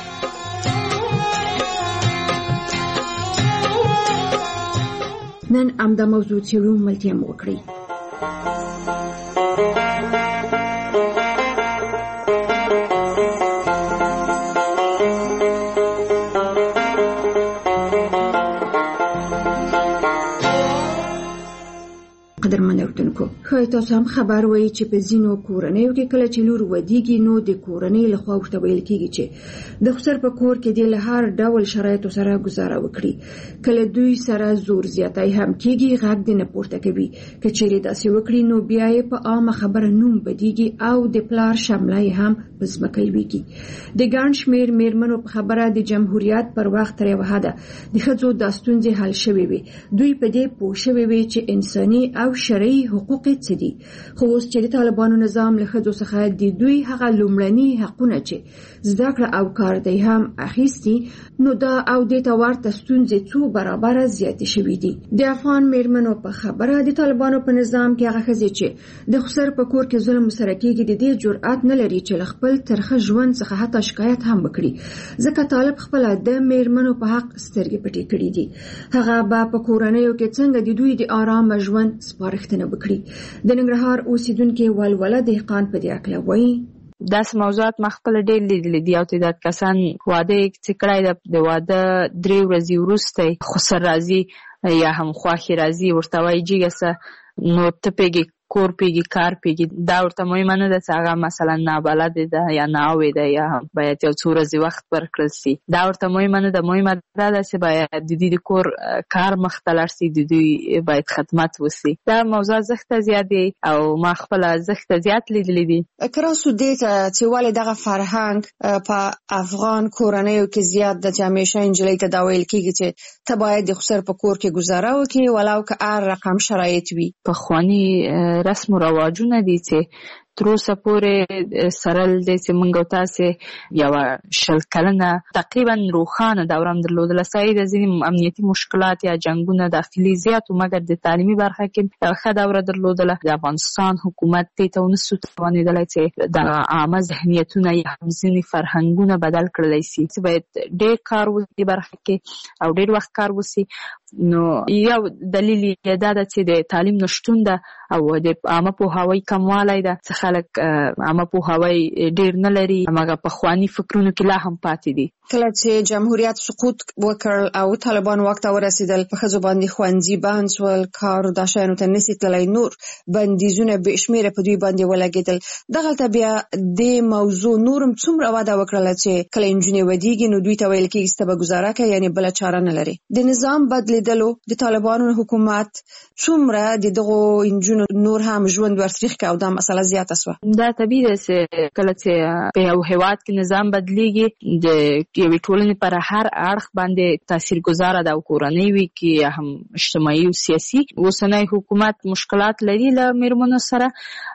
نن همدا موضوع څېړو، ملتیا مو وکړئ. قدرمن اورېدونکو ښایي تاسو هم خبر وئ چې په ځینو کورنیو کې کله چې لور ودیږي نو د کورنۍ لخوا ورته ویل کېږي چې د خسر په کور کې د له هر ډول شرایطو سره گزاره وکړي. کله دوی سره زور زیاتی هم کېږي غږ دې نه پورته کوي. که چیرې داسې وکړي نو بیا یې په عامه خبره نوم بدیږي او د پلار شمله یې هم په ځمکه لویږي. د ګڼ شمېر مېرمنو په خبره د جمهوریت پر وخت تر یوه حده د ښځو دا ستونزې حل شوې وې. دوی په دې پوه شوې وې چې انساني او شرعي حقوق یې څه دي. خو اوس چې د طالبانو نظام له ښځو څخه د دوی هغه لومړني حقونه چې زده کړه او کار دی هم اخیستي نو دا او دې ته ورته ستونزې څو برابره زیاتې شوې دي. د افغان مېرمنو په خبره د طالبانو په نظام کې هغه ښځې چې د خسر په کور کې ظلم سره کېږي د دې جرأت نه لري چې له خپل ترخه ژوند څخه حتی شکایت هم وکړي ځکه طالب خپل د مېرمنو په حق سترګې پټې کړې دي. هغه به په کورنیو کې څنګه د دوی د آرام ژوند سپارښتنه وکړي. د ننګرهار اوسیدونکو ولوله دهقان په دې اړه وایي داسې موضوعات ما خپل ډېر لیدلي دي او تعداد کسان واده یې چې کړی د واده درې ورځې وروسته خسر راځي یا هم خواښې راځي ورته وایي جګه څه نو ته پوهېږې کور پیږي کار پیږي دا ورته مهمه نه ده چې هغه مثلا نابلده ده یا ناوې ده یا باید یو څو ورځې وخت ورکړل سي. دا ورته مهمه نه ده. مهمه دا ده چې باید د دوی د کور کار مخته لاړ سي د دوی باید خدمت وسي. دا موضوع زښته زیات دی او ما خپله زښته زیات لیدلی دي. که راسو دې ته چې ولې دغه فرهنګ په افغان کورنیو کې زیات ده چې همیشه نجلۍ ته دا ویل کېږي چې ته باید د خسر په کور کې ګزاره وکړې ولو که هر رقم شرایط وي. پخواني رسم و رواجونه دي چې تر اوسه پورې سرل دی چې موږ او تاسې یوه شل کلنه تقریبا روښانه دوره هم درلودله. صحیح د ځینې امنیتي مشکلات یا جنګونه داخلي زیات و مګر د تعلیمي برخه کې یوه ښه دوره درلودله. د افغانستان حکومت دې ته ونسو توانېدلی چې د عامه ذهنیتونه یا هم ځینې فرهنګونه بدل کړلی سي چې باید ډېر کار وسي برخه کې او ډېر وخت کار وسي. نو یو دلیل یې دا ده چې د تعلیم نشتون ده او د عامه پوهاوی کموالی ده چې خلک عامه پوهاوی ډېر نه لري هماغه پخواني فکرونو کې لا هم پاتې دي. کله چې جمهوریت سقوط وکړ او طالبان واک ته ورسېدل په ښځو باندې ښوونځي بند شول کار دا شیانو ته نسي تللی نور بندیزونه بې شمېره په دوی باندې ولګېدل. دغلته بیا د موضوع نورم څومره وده وکړله چې کله نجونې ودیږي نو دوی ته ویل کېږي چې ته به ګزاره کوې یعنې بله چاره نه لري. د نظام بدلېدلو د طالبانو حکومت څومره د دغو نجونو نور هم ژوند ورتریخ کړ او دا مسله زیاته شوه. دا طبیعي ده چې کله چې په یو هېواد کې نظام بدلېږي د یوې ټولنې پر هر اړخ باندې تاثیرګذاره ده او کورنۍ وي کې یا هم اجتماعي او سیاسي. اوسنی حکومت مشکلات لري له مېرمنو سره.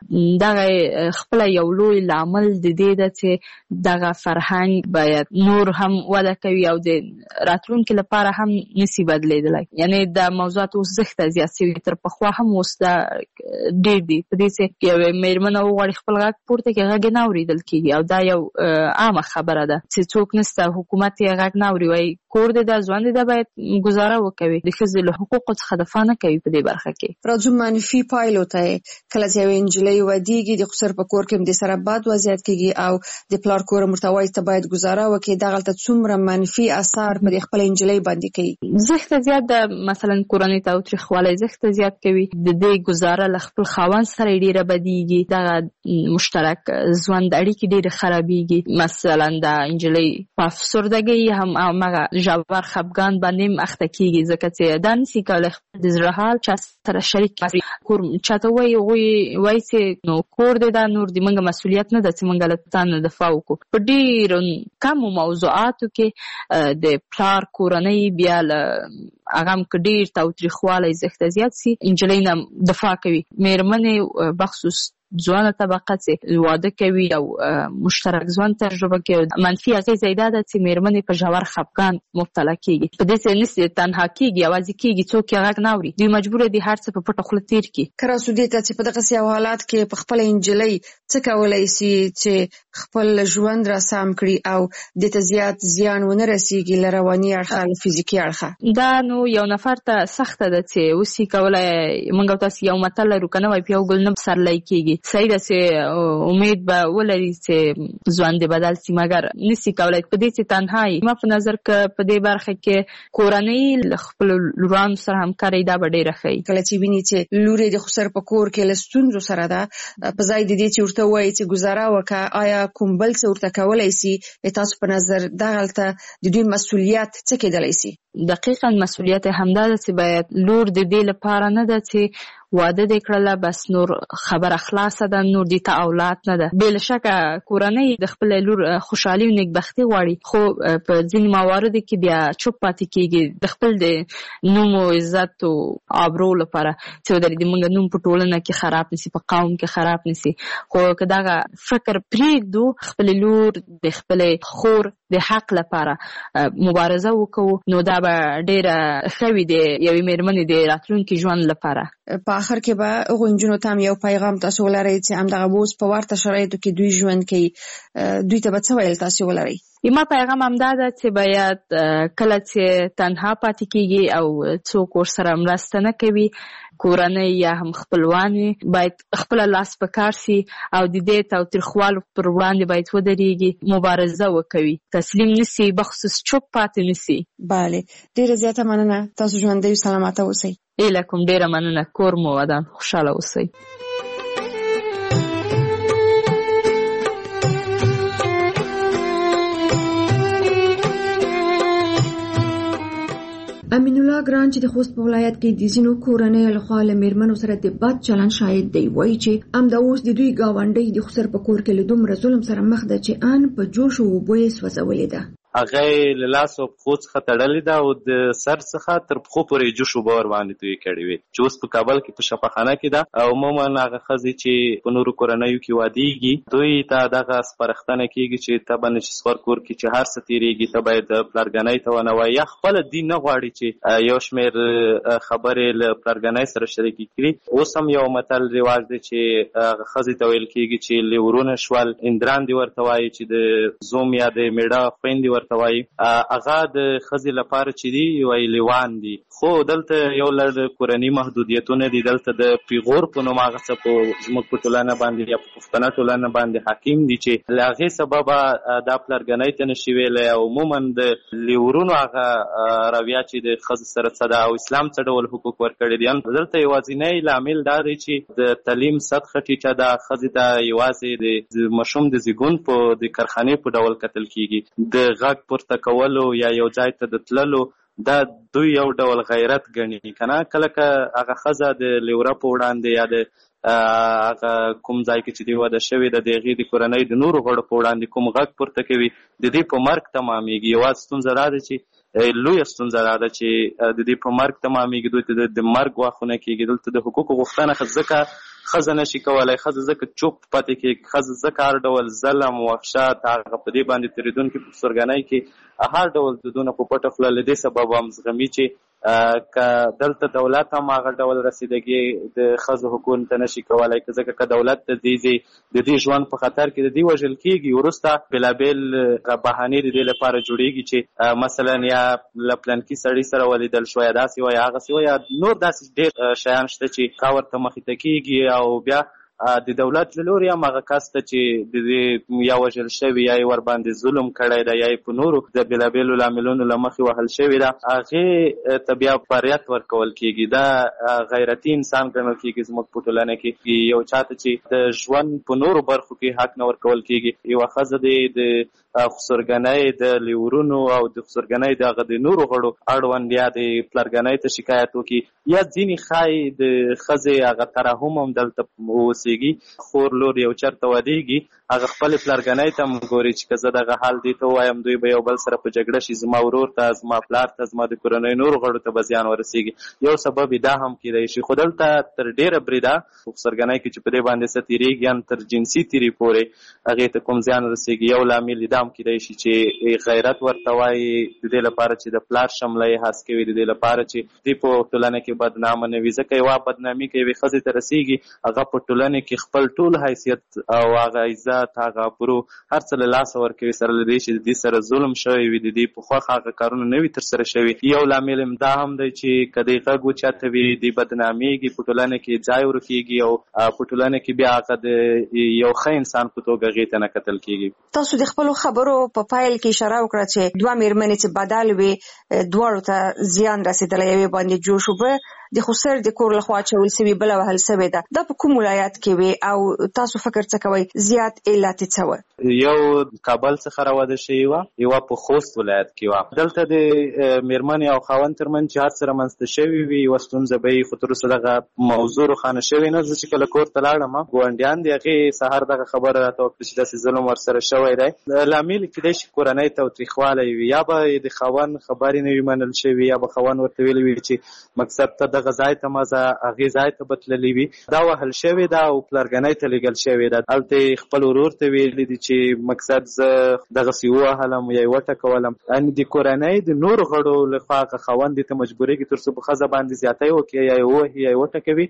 دغه خپله یو لوی لامل د دې ده چې دغه فرهنګ باید نور هم وده کوي او د راتلونکي لپاره هم نسي بدلېدلی. یعنې دا موضوعات اوس زښته زیات شوي تر پخوا هم اوس دا ډېر دي په دې چې یوې مېرمنه وغواړي خپل غږ پورته کړي غږ یې نه اورېدل کېږي او دا یو عامه خبره ده چې څوک نسته حکومت یې غږ نه اوري وایي کور دې ده ژوند دې ده باید ګزاره وکوي. د ښځې له حقوقو څخه دفاع نه کوي په دې برخه کې. راځو منفي پایلو ته کله چې یوې نجلۍ ودیږي د خسر په کور کې هم د سره بد وضعیت کېږي او د پلار کور هم ورته وایي ته باید ګزاره وکړې. دغلته څومره منفي اثر په خپله نجلۍ باندې کوي. زښته زیات ده. مثلا کورنۍ تاوتریخوالی زښته زیات کوي. د دې ګزاره له خپل خاوند سره یې ډېره بدیږي. دغه مشترک ژوند اړیکې ډېرې خرابېږي. مثلا دا نجلۍ په افسردګۍ هم هماغه ژور خفګان باندې هم اخته کېږي ځکه چې دا نسي کولی خپل د زړه حال چا سره شریک کړي. کور چاته وایي هغوی وایي چې نو کور دی دا نور د موږ مسؤلیت نه ده چې موږ له تا نه دفاع وکړو. په ډېرو کمو موضوعاتو کې د پلار کورنۍ بیا له هغه هم که ډېر تاوتریخوالی زښته زیات سي نجلۍ نه دفاع کوي. مېرمنې بخصوص ځوانه طبقه چې واده کوي او مشترک ژوند تجربه کوي منفي اغېزه یې دا ده چې مېرمنې په ژور خفګان مبتلا کېږي. په دې څه نسي تنها کېږي یوازې کېږي څوک یې غږ نه اوري. دوی مجبوره دي هر څه په پټه خوله تېر کړي. که راسو دې ته چې په دغسې یو حالات کې په خپله نجلۍ څه کولی سي چې خپل ژوند را سم کړي او دې ته زیات زیان ونه رسېږي له رواني اړخه له فزیکي اړخه. دا نو یو نفر ته سخته ده چې اوس یې کولی موږ او تاسې یو متل لرو که نه وایي په یو ګل نه پسرلی کېږي. صحیح ده چې امید به ولري چې ژوند بدل شي، مګر نشي کولای په دې چې تنهایی. ما په نظر کې په دې برخه کې کورنۍ له خپل لورانو سره همکاري دا به ډېره ښه. کله چې ویني چې لور د خسر په کور کې له ستونزو سره ده، په ځای د دې چې ورته وایي چې گزاره وکړه، آیا کوم بل څه ورته کولی سي؟ تاسو په نظر دغلته د دوی مسؤلیت څه کېدلی سي؟ دقیقاً مسؤلیت همدا ده چې باید لور د دې لپاره نه ده چې واده دې کړله بس نور خبره خلاصه ده، نور دې ته اولاد نه ده. بې له شکه کورنۍ د خپل لور خوشحالي او نیکبختي غواړي، خو په ځینې مواردو کې بیا چوپ پاتې کېږي د خپل د نوم او عزت او آبرو لپاره چې ودرې د موږ نوم په ټولنه کې خراب نشي، په قوم کې خراب نشي. خو که دغه فکر پرېږدو، خپل لور د خپل خور د حق لپاره مبارزه وکړو، نو دا به ډېره ښه وي د یوې مېرمنې د راتلونکي ژوند لپاره. په آخر کې به هغو نجونو ته هم یو پیغام تاسو ولرئ چې همدغه اوس په ورته شرایطو کې دوی ژوند کوي، دوی ته به څه ویل تاسو ولرئ؟ ما پیغام همدا ده چې باید کله چې تنها پاتې کېږي او څوک ورسره مرسته نه کوي، کورنۍ یا هم خپلوان باید خپل لاس په کار سي او د دې تاوتریخوالو پر وړاندې باید ودرېږي، مبارزه وکوي، تسلیم نسي، بخصوص چوپ پاتې نسي. بله، ډېره زیاته مننه. تاسو ژوندی سلامته اوسئ. ایله کوم ډېره مننه. کور مو ودان، خوشحاله اوسئ. امین الله ګران چې د خوست په ولایت کې د ځینو کورنۍ لخوا له میرمنو سره د بد چلند شاید دی، وایي چې همدا اوس د دوی ګاونډۍ د خسر په کور کې له دومره ظلم سره مخ ده چې ان په جوش او اوبو یې سوځولې ده. هغه له لاسو پښو څخه تړلې ده او د سر څخه تر پښو پورې جوش اوبه ورباندې توی کړې وې، چې اوس په کابل کې په شفاخانه کې ده. او عموما هغه ښځې چې په نورو کورنیو کې وادېږي، دوی ته دغه سپارښتنه کېږي چې ته به نشي سوار کور کې چې هر څه تېرېږي ته باید پلارګنۍ ته ونه وایي، یا خپله دین نه غواړي چې یو شمېر خبرې له پلارګنۍ سره شریکې کړي. اوس هم یو متل رواج دی چې هغه ښځې ته ویل کېږي چې لیورونه شول، اندران دې ورته وایي چې د زوم یا د میړه خویندې ورتوي، هغه د ښځې لپاره چې دي وایي لیوان دي. خو دلته یو لړ کورني محدودیتونه دي، دلته د پیغور په نوم هغه څه په زموږ په ټولنه باندې یا په پښتنه ټولنه باندې حاکم دي چې له هغې سببه دا پلرګنۍ ته نشي ویلی. او عموما د لیورونو هغه رویه چې د ښځې سره څه ده او اسلام څه ډول حقوق ورکړي دي، دلته یوازینی لامل دا دی چې د تعلیم سطحه ټیټه ده، ښځې ته یوازې د ماشوم د زیږون په د کارخانې په ډول کتل کېږي. د غږ پورته کولو یا یو ځای ته د تللو دا دوی یو ډول غیرت ګڼي که نه. کله که هغه ښځه د لیوره په وړاندې یا د هغه کوم ځای کې چې دی واده شوې ده د هغې د کورنۍ د نورو غړو په وړاندې کوم غږ پورته کوي، د دې په مرګ تمامېږي. یوازې ستونزه دا ده چې لویه ستونزه دا ده چې د دې په مرګ تمامېږي، دوی ته د مرګ واخونه کېږي. دلته د حقوقو غوښتنه ځکه ښځه نشي کولی، ښځه ځکه چوپ پاتې کېږي، ښځه ځکه هر ډول ظلم وحشت هغه په دې باندې تېرېدونکي په سورګنۍ کې هر ډول دودونه په پټه خوله له دې سبب هم زغمي چې که دلته دولت هم هغه ډول رسیدګي د ښځو حقوقو ته نشي کولی، که ځکه که دولت د دې د دې ژوند په خطر کې د دې وژل کېږي، وروسته بېلابېل بهانې د دې لپاره جوړېږي چې مثلا یا له پلانکي سړي سره ولیدل شوی، یا داسې وایي هغسې وایي، یا نور داسې ډېر شیان شته چې کا ورته مخې ته کېږي. او بیا د دولت له لوري هم هغه کس ته چې د دې یا وژل شوي یا یې ورباندې ظلم کړی ده یا یې په نورو د بېلابېلو لاملونو له مخې وهل شوې ده، هغې ته بیا بریت ورکول کېږي. دا غیرتي انسان ګڼل کېږي زموږ په ټولنه کې. یو چا ته چې د ژوند په نورو برخو کې حق نه ورکول کېږي، یوه ښځه دی د خسرګنۍ د لیورونو او د خسرګنۍ د هغه د نورو غړو اړوند یا د پلرګنۍ ته شکایت وکړي، یا ځینې ښایي د ښځې هغه ترحم هم دلته اوسېږي. خور لور یو چېرته ودېږي، هغه خپلې پلرګنۍ ته هم ګوري چې که زه دغه حال دې ته ووایم دوی به یو بل سره په جګړه شي، زما ورور ته، زما پلار ته، زما د کورنۍ نورو غړو ته به زیان ورسېږي. یو سبب دا هم کېدی شي. خو دلته تر ډېره بریده په خسرګنۍ کې چې په دې باندې څه تېرېږي، یعنې تر جنسي تېرې پورې هغې ته کوم زیان رسېږي، یو لامل دا هم کېدی شي چې غیرت ورته وایي، د دې لپاره چې د پلار شمله یې هڅ کوي، د دې لپاره چې دوی په ټولنه کې بدنامه نه وي. ځکه یوه بدنامي که یوې ښځې ته رسېږي، هغه په ټولنه ټولنې کې خپل ټول حیثیت او هغه عزت هغه برو هر څه له لاسه ورکوي، سره له دې چې د دې سره ظلم شوی وي، د دې په خوښ هغه کارونه نه وي ترسره شوي. یو لامل هم دا هم دی چې که د غږ اوچته وي د بدنامېږي، په ټولنه کې ځای ورکېږي او په ټولنه کې بیا هغه د یو ښه انسان په توګه هغې ته نه کتل کېږي. تاسو د خپلو خبرو په پیل کې اشاره وکړه چې دوه مېرمنې چې بدل وي دواړو ته زیان رسېدلی، یوې باندې جوش اوبه د خسر د کور لخوا اچول سوي، بله وهل سوې ده. دا په کوم ولایت کې وي او تاسو فکر څه کوئ زیات علت یې څه وه؟ یو کابل څخه راواده شوې وه، یوه په خوست ولایت کې وه. دلته د مېرمنې او خاوند ترمنځ چې هر څه رامنځته شوي وي یوه ستونزه به یې، خو تر اوسه دغه موضوع روښانه شوې نه. زه چې کله کور ته لاړم ګاونډیان د هغې سهار دغه خبره راته وکړه چې داسې ظلم ورسره شوی دی. لامل کېدای شي کورنۍ تاوتریخوالی وي، یا به د خاوند خبرې نه وي منل شوي، یا به خاوند ورته ویلي وي چې مقصد ته دغه ځای ته مه ځه، هغې ځای ته به تللي وي. دا وهل شوې ده او پلرګنۍ ته لېږل شوې ده. هلته خپل ورور ته ویلي دي چې مقصد زه دغسې ووهلم یا یې وټکولم. یعنې د کورنۍ د نورو غړو لخوا هغه خاوند دې ته مجبورېږي تر څو په ښځه باندې زیاتی وکړي، یا یې ووهي یا یې وټکوي،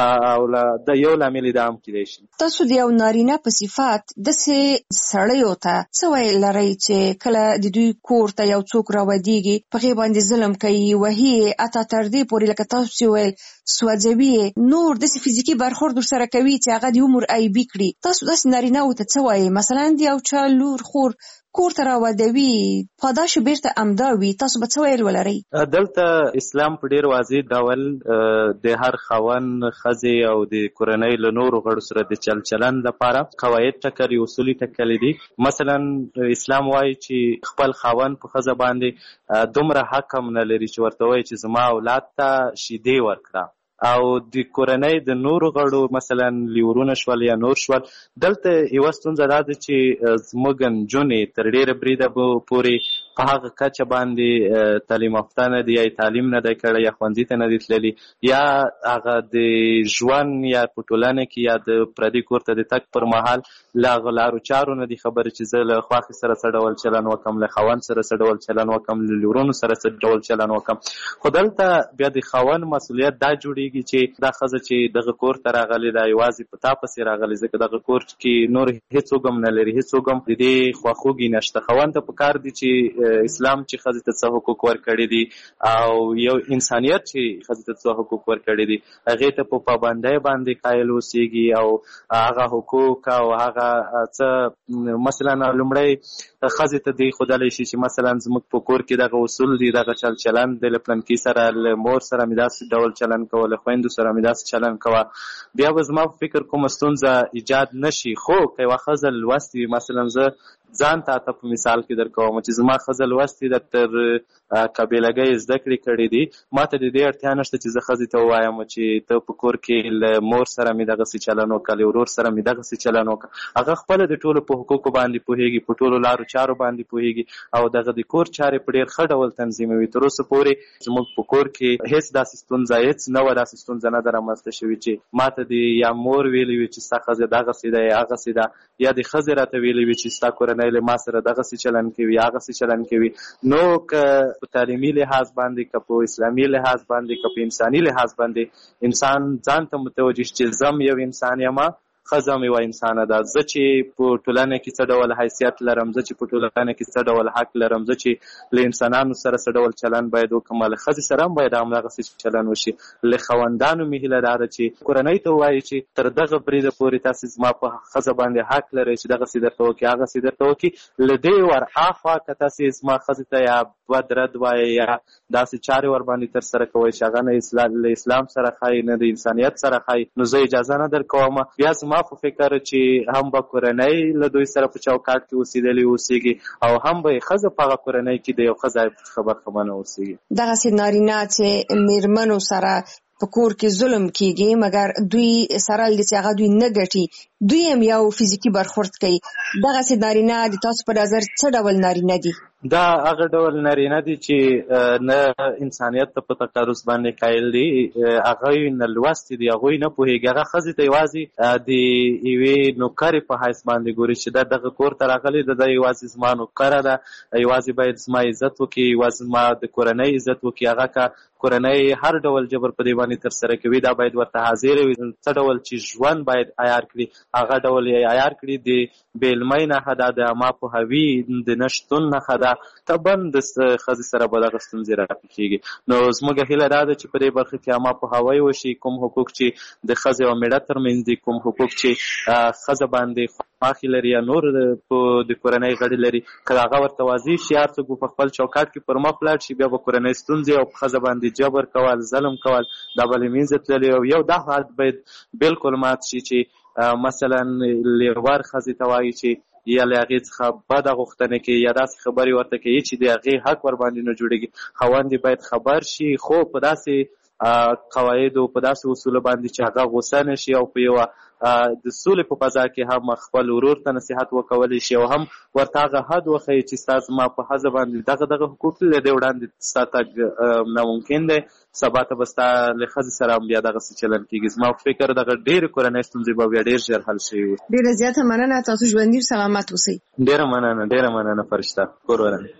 او د یو لامل یې دا هم کېدای شي. تاسو د یو نارینه په صفت داسې سړیو ته څه ویل لرئ چې کله د دوی کور ته یو څوک راودېږي، په هغې باندې ظلم کوي، وهي یې، حتی تر دې پورې لکه تاسو چې ویل سوځوي یې، نور داسې فزیکي برخورد ورسره کوي چې هغه د عمر عیبي کړي. تاسو داسې نارینهو ته څه وایئ؟ مثلا د یو چا لور خور کور ته راودوي، پاداش بیرته امدا وي، تاسو به څه ویل ولرئ؟ دلته اسلام په ډېر واضح ډول د هر خاوند، ښځې او د کورنۍ له نورو غړو سره د چل چلند لپاره قواعد ټاکلي، اصول یې ټاکلي دي. مثلا اسلام وایي چې خپل خاوند په ښځه باندې دومره حق هم نه لري چې ورته وایي چې زما اولاد ته شیدې ورکړه. او د کورنۍ د نورو غړو مثلا لیورونه شول یا نور شول، دلته یوه ستونزه دا ده چې زموږ نجونې تر ډېره بریده پورې په هغه کچه باندې تعلیم یافته نه دي، یا تعلیم نه دی کړی، یا ښوونځي ته نه دي تللي، یا هغه د ژوند یا په ټولنه کې یا د پردي کور ته د تګ پر مهال له هغه لارو چارو نه دي خبرې چې زه له خوښې سره څه ډول چلن وکړم، له خاوند سره څه ډول چلن وکړم، له لیورونو سره څه ډول چلن وکړم. خو دلته بیا د خاوند مسؤلیت دا جوړېږي چې دا ښځه چې دغه کور ته راغلې ده یوازې په تا پسې راغلې، ځکه دغه کور کې نور هېڅوک هم نه لري، هېڅوک هم د دې خواخوږي نشته. خاوند ته پکار دي چې اسلام چې ښځې ته څه حقوق ورکړي دي او یو انسانیت چې ښځې ته څه حقوق ورکړي دي هغې ته په پابندۍ باندې قایل اوسېږي، او هغه حقوق او هغه څه مثلا لومړی ښځې ته دی ښودلی شي چې مثلا زموږ په کور کې دغه اصول دي، دغه چل چلند دی، له پلنکي سره له مور سره مې داسې ډول چلند کوه، له خویندو سره مې داسې چلند کوه. بیا به زما په فکر کومه ستونزه ایجاد نه شي. خو که یوه ښځه لوستې وي، مثلا زه ځان ته ته په مثال کې در کوم چې زما ښځه لوستې ده، تر قبیلګۍ زده کړې کړې دي، ما ته د دې اړتیا نشته چې زه ښځې ته ووایم چې ته په کور کې له مور سره مې دغسې چلن وکړه، له ورور سره مې دغسې چلن وکړه. هغه خپله د ټولو په حقوقو باندې پوهېږي، په ټولو لارو چارو باندې پوهېږي، او دغه د کور چارې په ډېر ښه ډول تنظیموي. تر اوسه پورې زموږ په کور کې هېڅ داسې ستونزه هېڅ نه وه داسې ستونزه نه ده رامنځته شوې چې ما ته د یا مور ویلي وي چې ستا ښځه دغسې ده یا هغسې ده، یا د ښځې راته ویلي وي چې ستا کورنۍ له ما سره دغسې چلن کوي یا هغسې چلن کوي. نو که په تعلیمي لحاظ باندې، که په اسلامي لحاظ باندې، که په انساني لحاظ باندې انسان ځان ته متوجه شي چې زه یو انسان یم، ښځه مې یوه انسانه ده، زه چې په ټولنه کې څه ډول حیثیت لرم، زه چې په ټولنه کې څه ډول حق لرم، زه چې له انسانانو سره څه ډول چلن باید وکړم، له ښځې سره هم باید همدغسې چلن وشي. له خاوندانو مې هیله دا ده چې کورنۍ ته ووایي چې تر دغه بریده پورې تاسې زما په ښځه باندې حق لرئ چې دغسې درته وکړي، هغسې درته وکړي. له دې ور هاخوا که تاسې زما ښځې ته یا بد رد وایي یا داسې چارې ورباندې ترسره کوئ چې هغه نه له اسلام سره ښایي، نه د انسانیت سره ښایي، نو زه اجازه نه در کوم. بیا زما په فکر چې هم به کورنۍ له دوی سره په چوکاټ کې اوسېدلې اوسېږي، او هم به یې ښځه په هغه کورنۍ کې د یو ښه ځای څخه برخمنه اوسېږي. دغسې نارینه چې مېرمنو سره په کور کې ظلم کیږي مګر دوی سره لدې چې هغه دوی نه ګټي، دوی هم یو فزیکي برخورد کوي، دغسې نارینه د تاسو په نظر څه ډول نارینه دي؟ دا هغه ډول نارینه دي چې نه انسانیت ته په تقرص باندې قایل دي، هغه نه لوستي دي، هغه نه پوهیږي، هغه ښځې ته یوازې د یوې نوکرې په حیث باندې ګوري چې دا دغه کور ته راغلې ده، دا یوازې زما نوکره ده، یوازې باید زما عزت وکړي، یوازې زما د کورنۍ عزت وکړي. هغه که کورنۍ هر ډول جبر په دې باندې ترسره کوي، دا باید ورته حاضر وي. څه ډول چې ژوند باید عیار کړي هغه ډول یې عیار کړي. د بې علمۍ نښه ده، د عامه پوهاوي د نه شتون نښه ده، طبعا د ښځې سره به دغه ستونزې راپېښېږي. نو زموږ هیله دا ده چې په دې برخه کې عامه پوهاوی وشي، کوم حقوق چې د ښځې او مېړه ترمنځ دي، کوم حقوق چې ښځه باندې خواخې لري یا نور د کورنۍ غړي لري، که هغه ورته واضح شي، هر څوک په خپل چوکاټ کې پر مخ لاړ شي، بیا به کورنۍ ستونزې او ښځه باندې جبر کول، ظلم کول دا به له منځه تللي. او یو دا حالت باید بالکل مات شي چې مثلا لیور ښځې ته وایي چې یا له هغې څخه بده غوښتنه کوي یا داسې خبرې ورته کوي چې د هغې حق ورباندې نه جوړېږي. خاوند باید خبر شي، خو په داسې قواعدو په داسې اصولو باندې چې هغه غوسه نه شي او په یوه د سولې په فضا کې هم خپل ورور ته نصیحت وکولی شي او هم ورته هغه حد وښیي چې ستا زما په ښځه باندې دغه دغه حقوق دي، د دې وړاندې ستا تګ ناممکن دی، سبا ته به ستا له ښځې سره هم بیا دغسې چلن کېږي. زما په فکر دغه ډېرې کورنۍ ستونزې به بیا ډېر ژر حل شوي وي. ډېره زیاته مننه، تاسو ژوندي سلامت اوسئ. ډېره مننه، ډېره مننه فرشته. کور ورانه.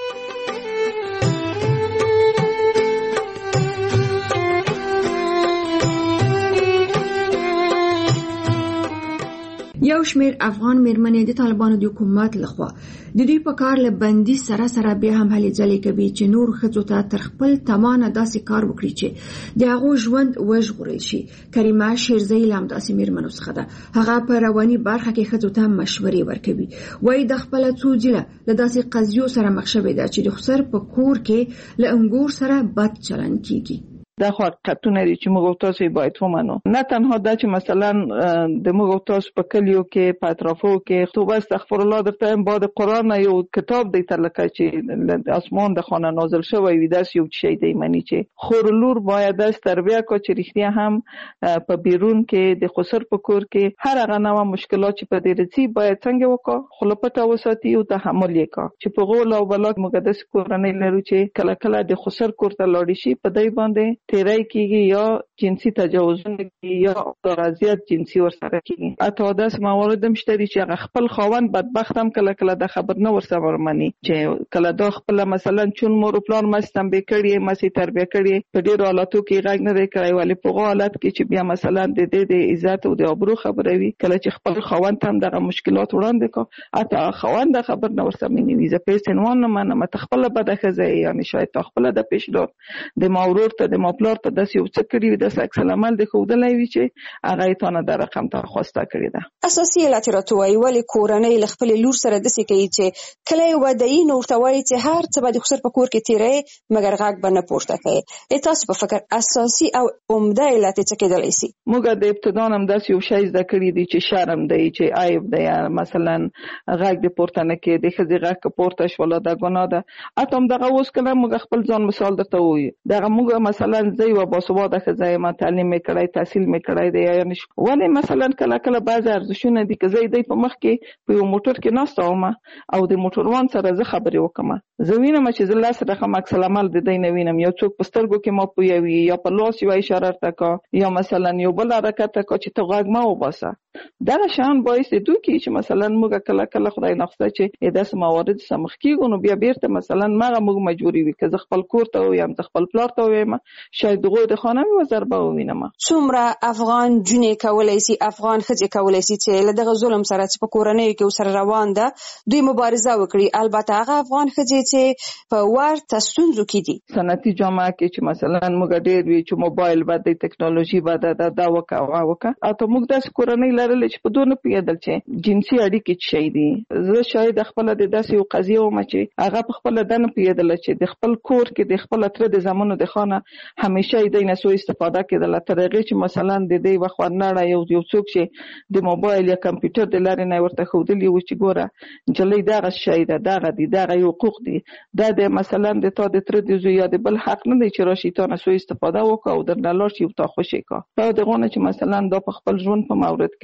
یو شمیر افغان میرمنې د طالبانو د حکومت لخوا د دوی په کار له بندي سره سره بیا هم هلې ځلې کوي چې نور ښځو ته تر خپل توانه داسې کار وکړي چې د هغو ژوند وژغورل شي. کریمه شیرزی له همداسې میرمنو څخه ده. هغه په رواني برخه کې ښځو ته مشورې ورکوي. وایي د خپله څو ځله له داسې قضیو سره مخ شوې ده چې د خسر په کور کې له انګور سره بد چلن کیږي. دا خو حقیقتونه دي چې موږ او تاسو باید ومنو. نه تنها دا چې مثلا د موږ او تاسو په کلیو کې په اطرافو کې توبه استغفر الله درته بعد قرآن یو کتاب دی تر لکه چې د اسمان د خانه نازل شوی وي، داس یو شی دی معنی چې خور لور باید داس تربیه کو چې رښتیا هم په بیرون کې د خسر په کور کې هر هغه نوع مشکلات چې په دې رسي باید څنګه وکړو، خلپته وساتي او تحمل یې کا چې په غول او بلاک مقدس کورنۍ لرو چې کله کله د خسر کور ته لاړ شي په دای باندې تیرای کیږي یا جنسي تجاوزونه کیږي یا اذیت جنسي ورسره کیږي. اته داس موارد مشتري چې خپل خاوند بدبخت هم کله کله د خبر نه ورسره ورمني چې کله دا خپل مثلا چون مور پلان مستم به کړي مسی تربیه کړي په ډیرو حالاتو کې غږ نه دی کړی، ولی په حالت کې چې بیا مثلا د دې د عزت او د ابرو خبره وي، کله چې خپل خاوند هم دغه مشکلات وړاندې کو اته خاوند خبر نه ورسره مني ویزه پیسنوان نه منه متخپل بده خزه یعنی شاید خپل د پیشلور د مورور ته د مپلار ته داسې یو څه کړي د سکس عمل د خودلای وی چې هغه ته نه د رقم ته خواسته کړی ده. اساسي علت راته وایي ولی کورنۍ ل خپل لور سره د څه کوي چې کله ودی نو ورته وایي چې هر څه به د خسر په کور کې تیرې مګر غږ بنه پورته کوي. تاسو په فکر اساسي او عمده علت څه کېدلی شي؟ موږ د ابتدا هم داسې یو شی زده کړی دی چې شرم دی چې عیب دی، مثلا غږ د پورته نه کې د خځې غږ پورته شول دا ګناه ده. اته هم دغه اوس کله موږ خپل ځان مثال درته وایي دغه موږ مثلا زه یو باسواده ښځه یم، تعلیم مې کړی، تحصیل مې کړی دی، یعنی ولې مثلا کله کله بعض ارزښتونه دي که زه دی په مخ کې په یو موټر کې ناسته وم او د موټروان سره زه خبرې وکړم، زه وینم چې زه لاس رقم عکس العمل د دی نه وینم، یو څوک په سترګو کې ما پویوي یا په لاس یو اشاره ورته کا یا مثلا یو بل حرکت کا چې ته غږ ما وباسه. دغه شان باعث دي چې مثلا موږ کله کله خدای نخسته چې داسې موارد سمخ کیږي نو بیا بیرته مثلا ماغه موږ مجبوري وي که زه خپل کور ته ویم زه خپل پلار ته ویم شاید دغه د خانه مې ضربه ووینم. څومره افغان جنې کولای شي افغان ښځې کولای شي چې له دغه ظلم سره چې په کورنۍ کې سره روان ده دوی مبارزه وکړي؟ البته هغه افغان ښځې چې په ورته ستونزو کې دي صنعتي جامعه کې چې مثلا موږ ډېر وی چې موبایل بد دی، ټکنالوژي بد ده، دا وکړه وکړه اته موږ داسې کورنۍ لرل چې په دونه پیدل چې جنسي اړیکې شي دي. زه شاید خپل د داسې یو قضیه وم چې هغه په خپل دنه پیدل چې د خپل کور کې د خپل تر د زمانو د خانه همیشه د نه سو استفاده کېدل تر هغه چې مثلا د دې وخورنړه یو یو څوک چې د موبایل یا کمپیوټر د لارې نه ورته خودلی و چې ګوره جلې دغه شی ده دغه دي دغه یو حقوق دي دا د مثلا د تا د تر د زویا د بل حق نه دی چې راشي تا نه سو استفاده وکاو در نه لاړ شي او تا خوشی کا په دغه چې مثلا دا په خپل ژوند په مورد کې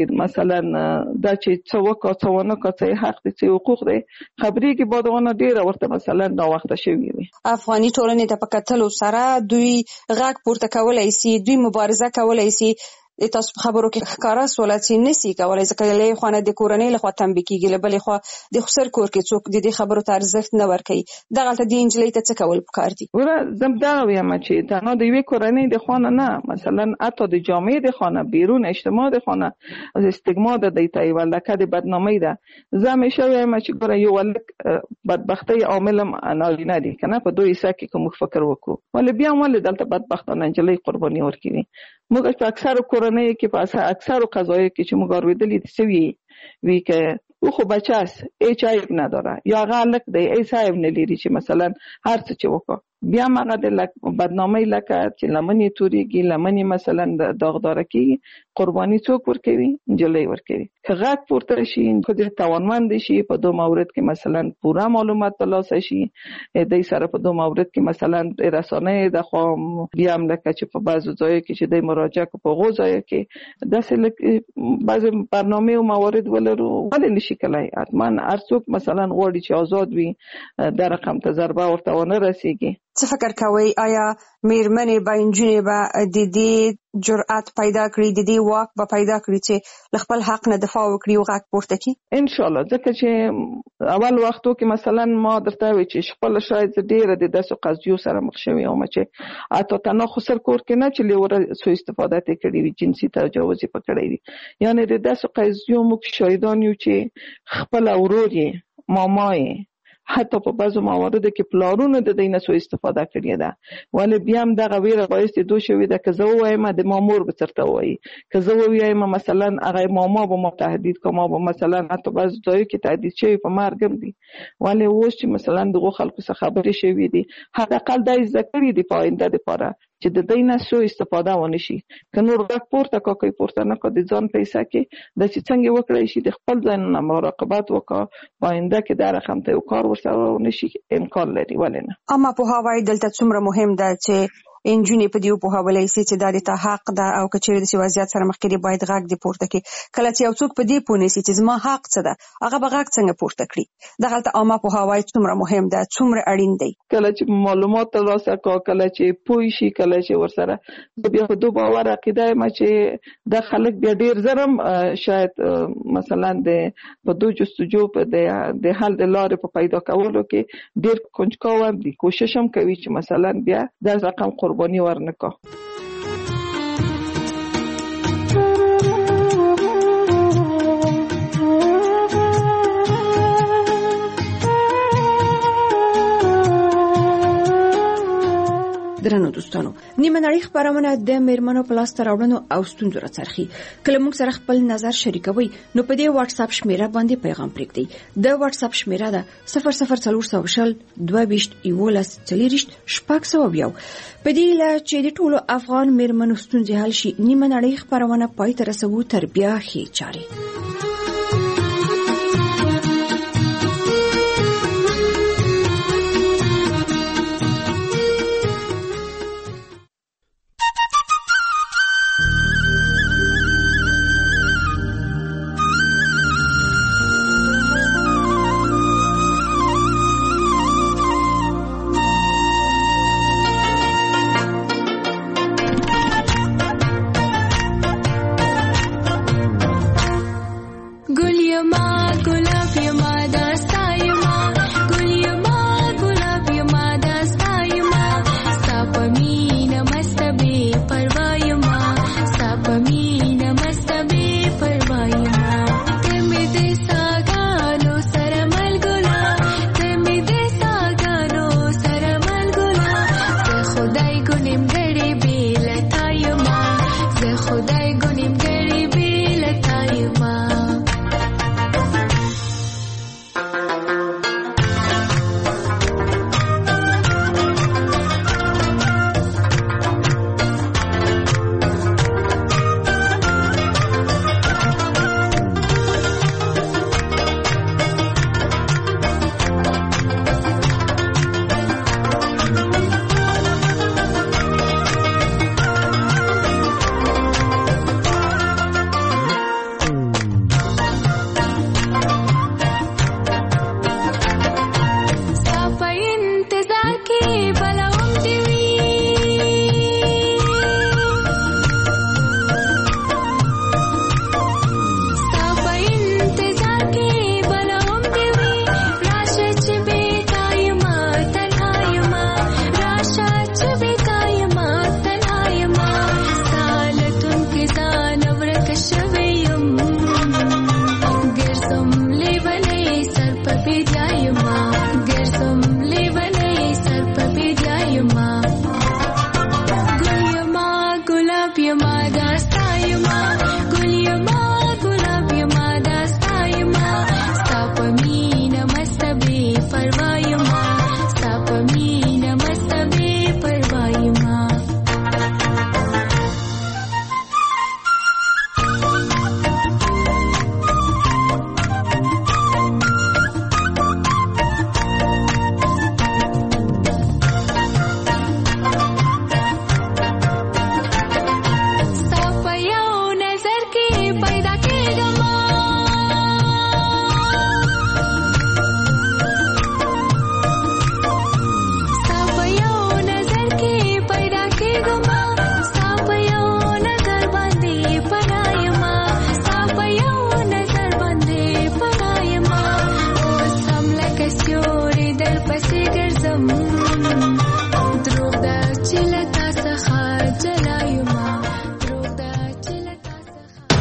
چې مثلا دا چې څو وکړه څو نه کړه حق دي چې حقوق دي خبرې کې بادونه ډیره ورته مثلا دا وخت شوی وي. افغاني ټولنې ته په کتلو سره دوی غږ پورته کولای شي، دوی مبارزه کولای شي. تاسو په خبرو کې ښکارا سوال چې نسی کولای ځکه له خو نه د کورنۍ له خوا تنبیه کیږي، له بلې خو د خسر کور کې څوک د دې خبرو ته ارزښت نه ورکوي. دغه ته د انجلۍ ته څه کول پکار دي؟ ورا زم دا وایم چې دا نو د یوې کورنۍ د خو نه مثلا اته د جامعې د خو نه بیرون اجتماع د خو نه استګما د دیتای ولکه د بدنامي ده. زه همیشه وایم چې ګوره یو ولک بدبختی عامل نارینه دي کنه په دوی حصہ کې کوم فکر وکړو ولې بیا ولې دلته بدبختانه انجلۍ قرباني ورکړي. موږ په اکثر کورنۍ کې په اکثر قضایي کې چې موږ اوریدلې دي سوي وی که او خو بچاس ایچ آی نداره یا غلط دی ایس آی نه لري چې مثلا هر څه چې وکړه بیا مغه د بدنامي لکه چې لمنې توريږي لمنې مثلا داغدار کیږي قرباني څوک ورکوي؟ انجلۍ ورکوي. که غږ پورته شي خو د توانمند شي په دوه مورد کې مثلا پوره معلومات ترلاسه شي د سره په دوه مورد کې مثلا رسانه د خو بیا هم لکه چې په بعضو ځایو کې چې د مراجعه کو په غوځای کې داسې بعض برنامه او موارد ولرو ولې نشي کولای. حتما هر څوک مثلا غواړي چې آزاد وي د رقم تجربه ورته ونه رسیږي. څه فکر کوي آیا میرمنې با انجونې با د دې جرأت پیدا کړي، د دې واک به پیدا کړي چې خپل حق نه دفاع وکړي او غږ پورته کړي؟ ان شاء الله. ځکه چې اول وختو کې مثلا ما درته وی چې خپل شاید ډیره د داسې قضیو سره مخ شوی او چې اته تنه خسر کور کې نه چې لور سو استفاده کړي وي جنسي تجاوز پکړی وي، یعنی د داسې قضیو موږ شاهدان یو چې خپل اورور یې ماما یې حتی په بعضو مواردو کې پلارونو د دې نه سو استفاده کړې ده. ولې بیا هم دغه ویره باعث دوه شوی ده که زه وایم د مامور به چرته وایي، که زه وایم مثلا هغه ماما به ما تهدید کوم به مثلا حتی بعض ځایو کې تهدید شوی په مرګ دي. ولې اوس چې مثلا دغه خلکو څخه خبرې شوی دي حداقل د ذکرې دی په آینده لپاره چې د دې نه سو استفاده ونه شي. که نور غږ پورته کوي پورته نه کوي د ځان پیسې کې د چې څنګه وکړای شي د خپل ځان نه مراقبت وکړي په آینده کې دا رقم ته یو کار ورسره ونشي امکان لري. ولې نه؟ اما په هواي دلته څومره مهم ده چې انجونې په دې په حواله سي چې د دې ته حق ده او کچېر د وضعیت سره مخ کې باید غږ دی پورته کې. کله چې یو څوک په دې پونه سي چې زما حق څه ده هغه به غږ څنګه پورته کړي. دغه ته اما په هواي څومره مهم ده، څومره اړین دی. کله چې معلومات ترلاسه کا، کله چې پوي شي، کله چې ورسره بیا په دوه باور عقیده ما چې د خلک بیا ډیر زرم شاید مثلا د په دوه جستجو په د حل د لارې په پیدا کولو کې ډیر کنجکاو دي، کوشش هم کوي چې مثلا بیا د رقم قربانی ورنکا. درنو دوستانو، نیمه نړۍ خبرونه د میرمنو په لاس راوړنو او ستونزو راڅرخي. کله موږ سره خپل نظر شریکوي نو په دې واتس اپ شمیره باندې پیغام پرېږدئ. د واتس اپ شمیره ده صفر صفر څلور سوه شل دوه ویشت یولس څلېرویشت شپږ سوه یو. په دې له چې د ټولو افغان میرمنو ستونزې حل شي نیمه نړۍ خبرونه پای ته رسوو تر بیا ښې چارې. پیدا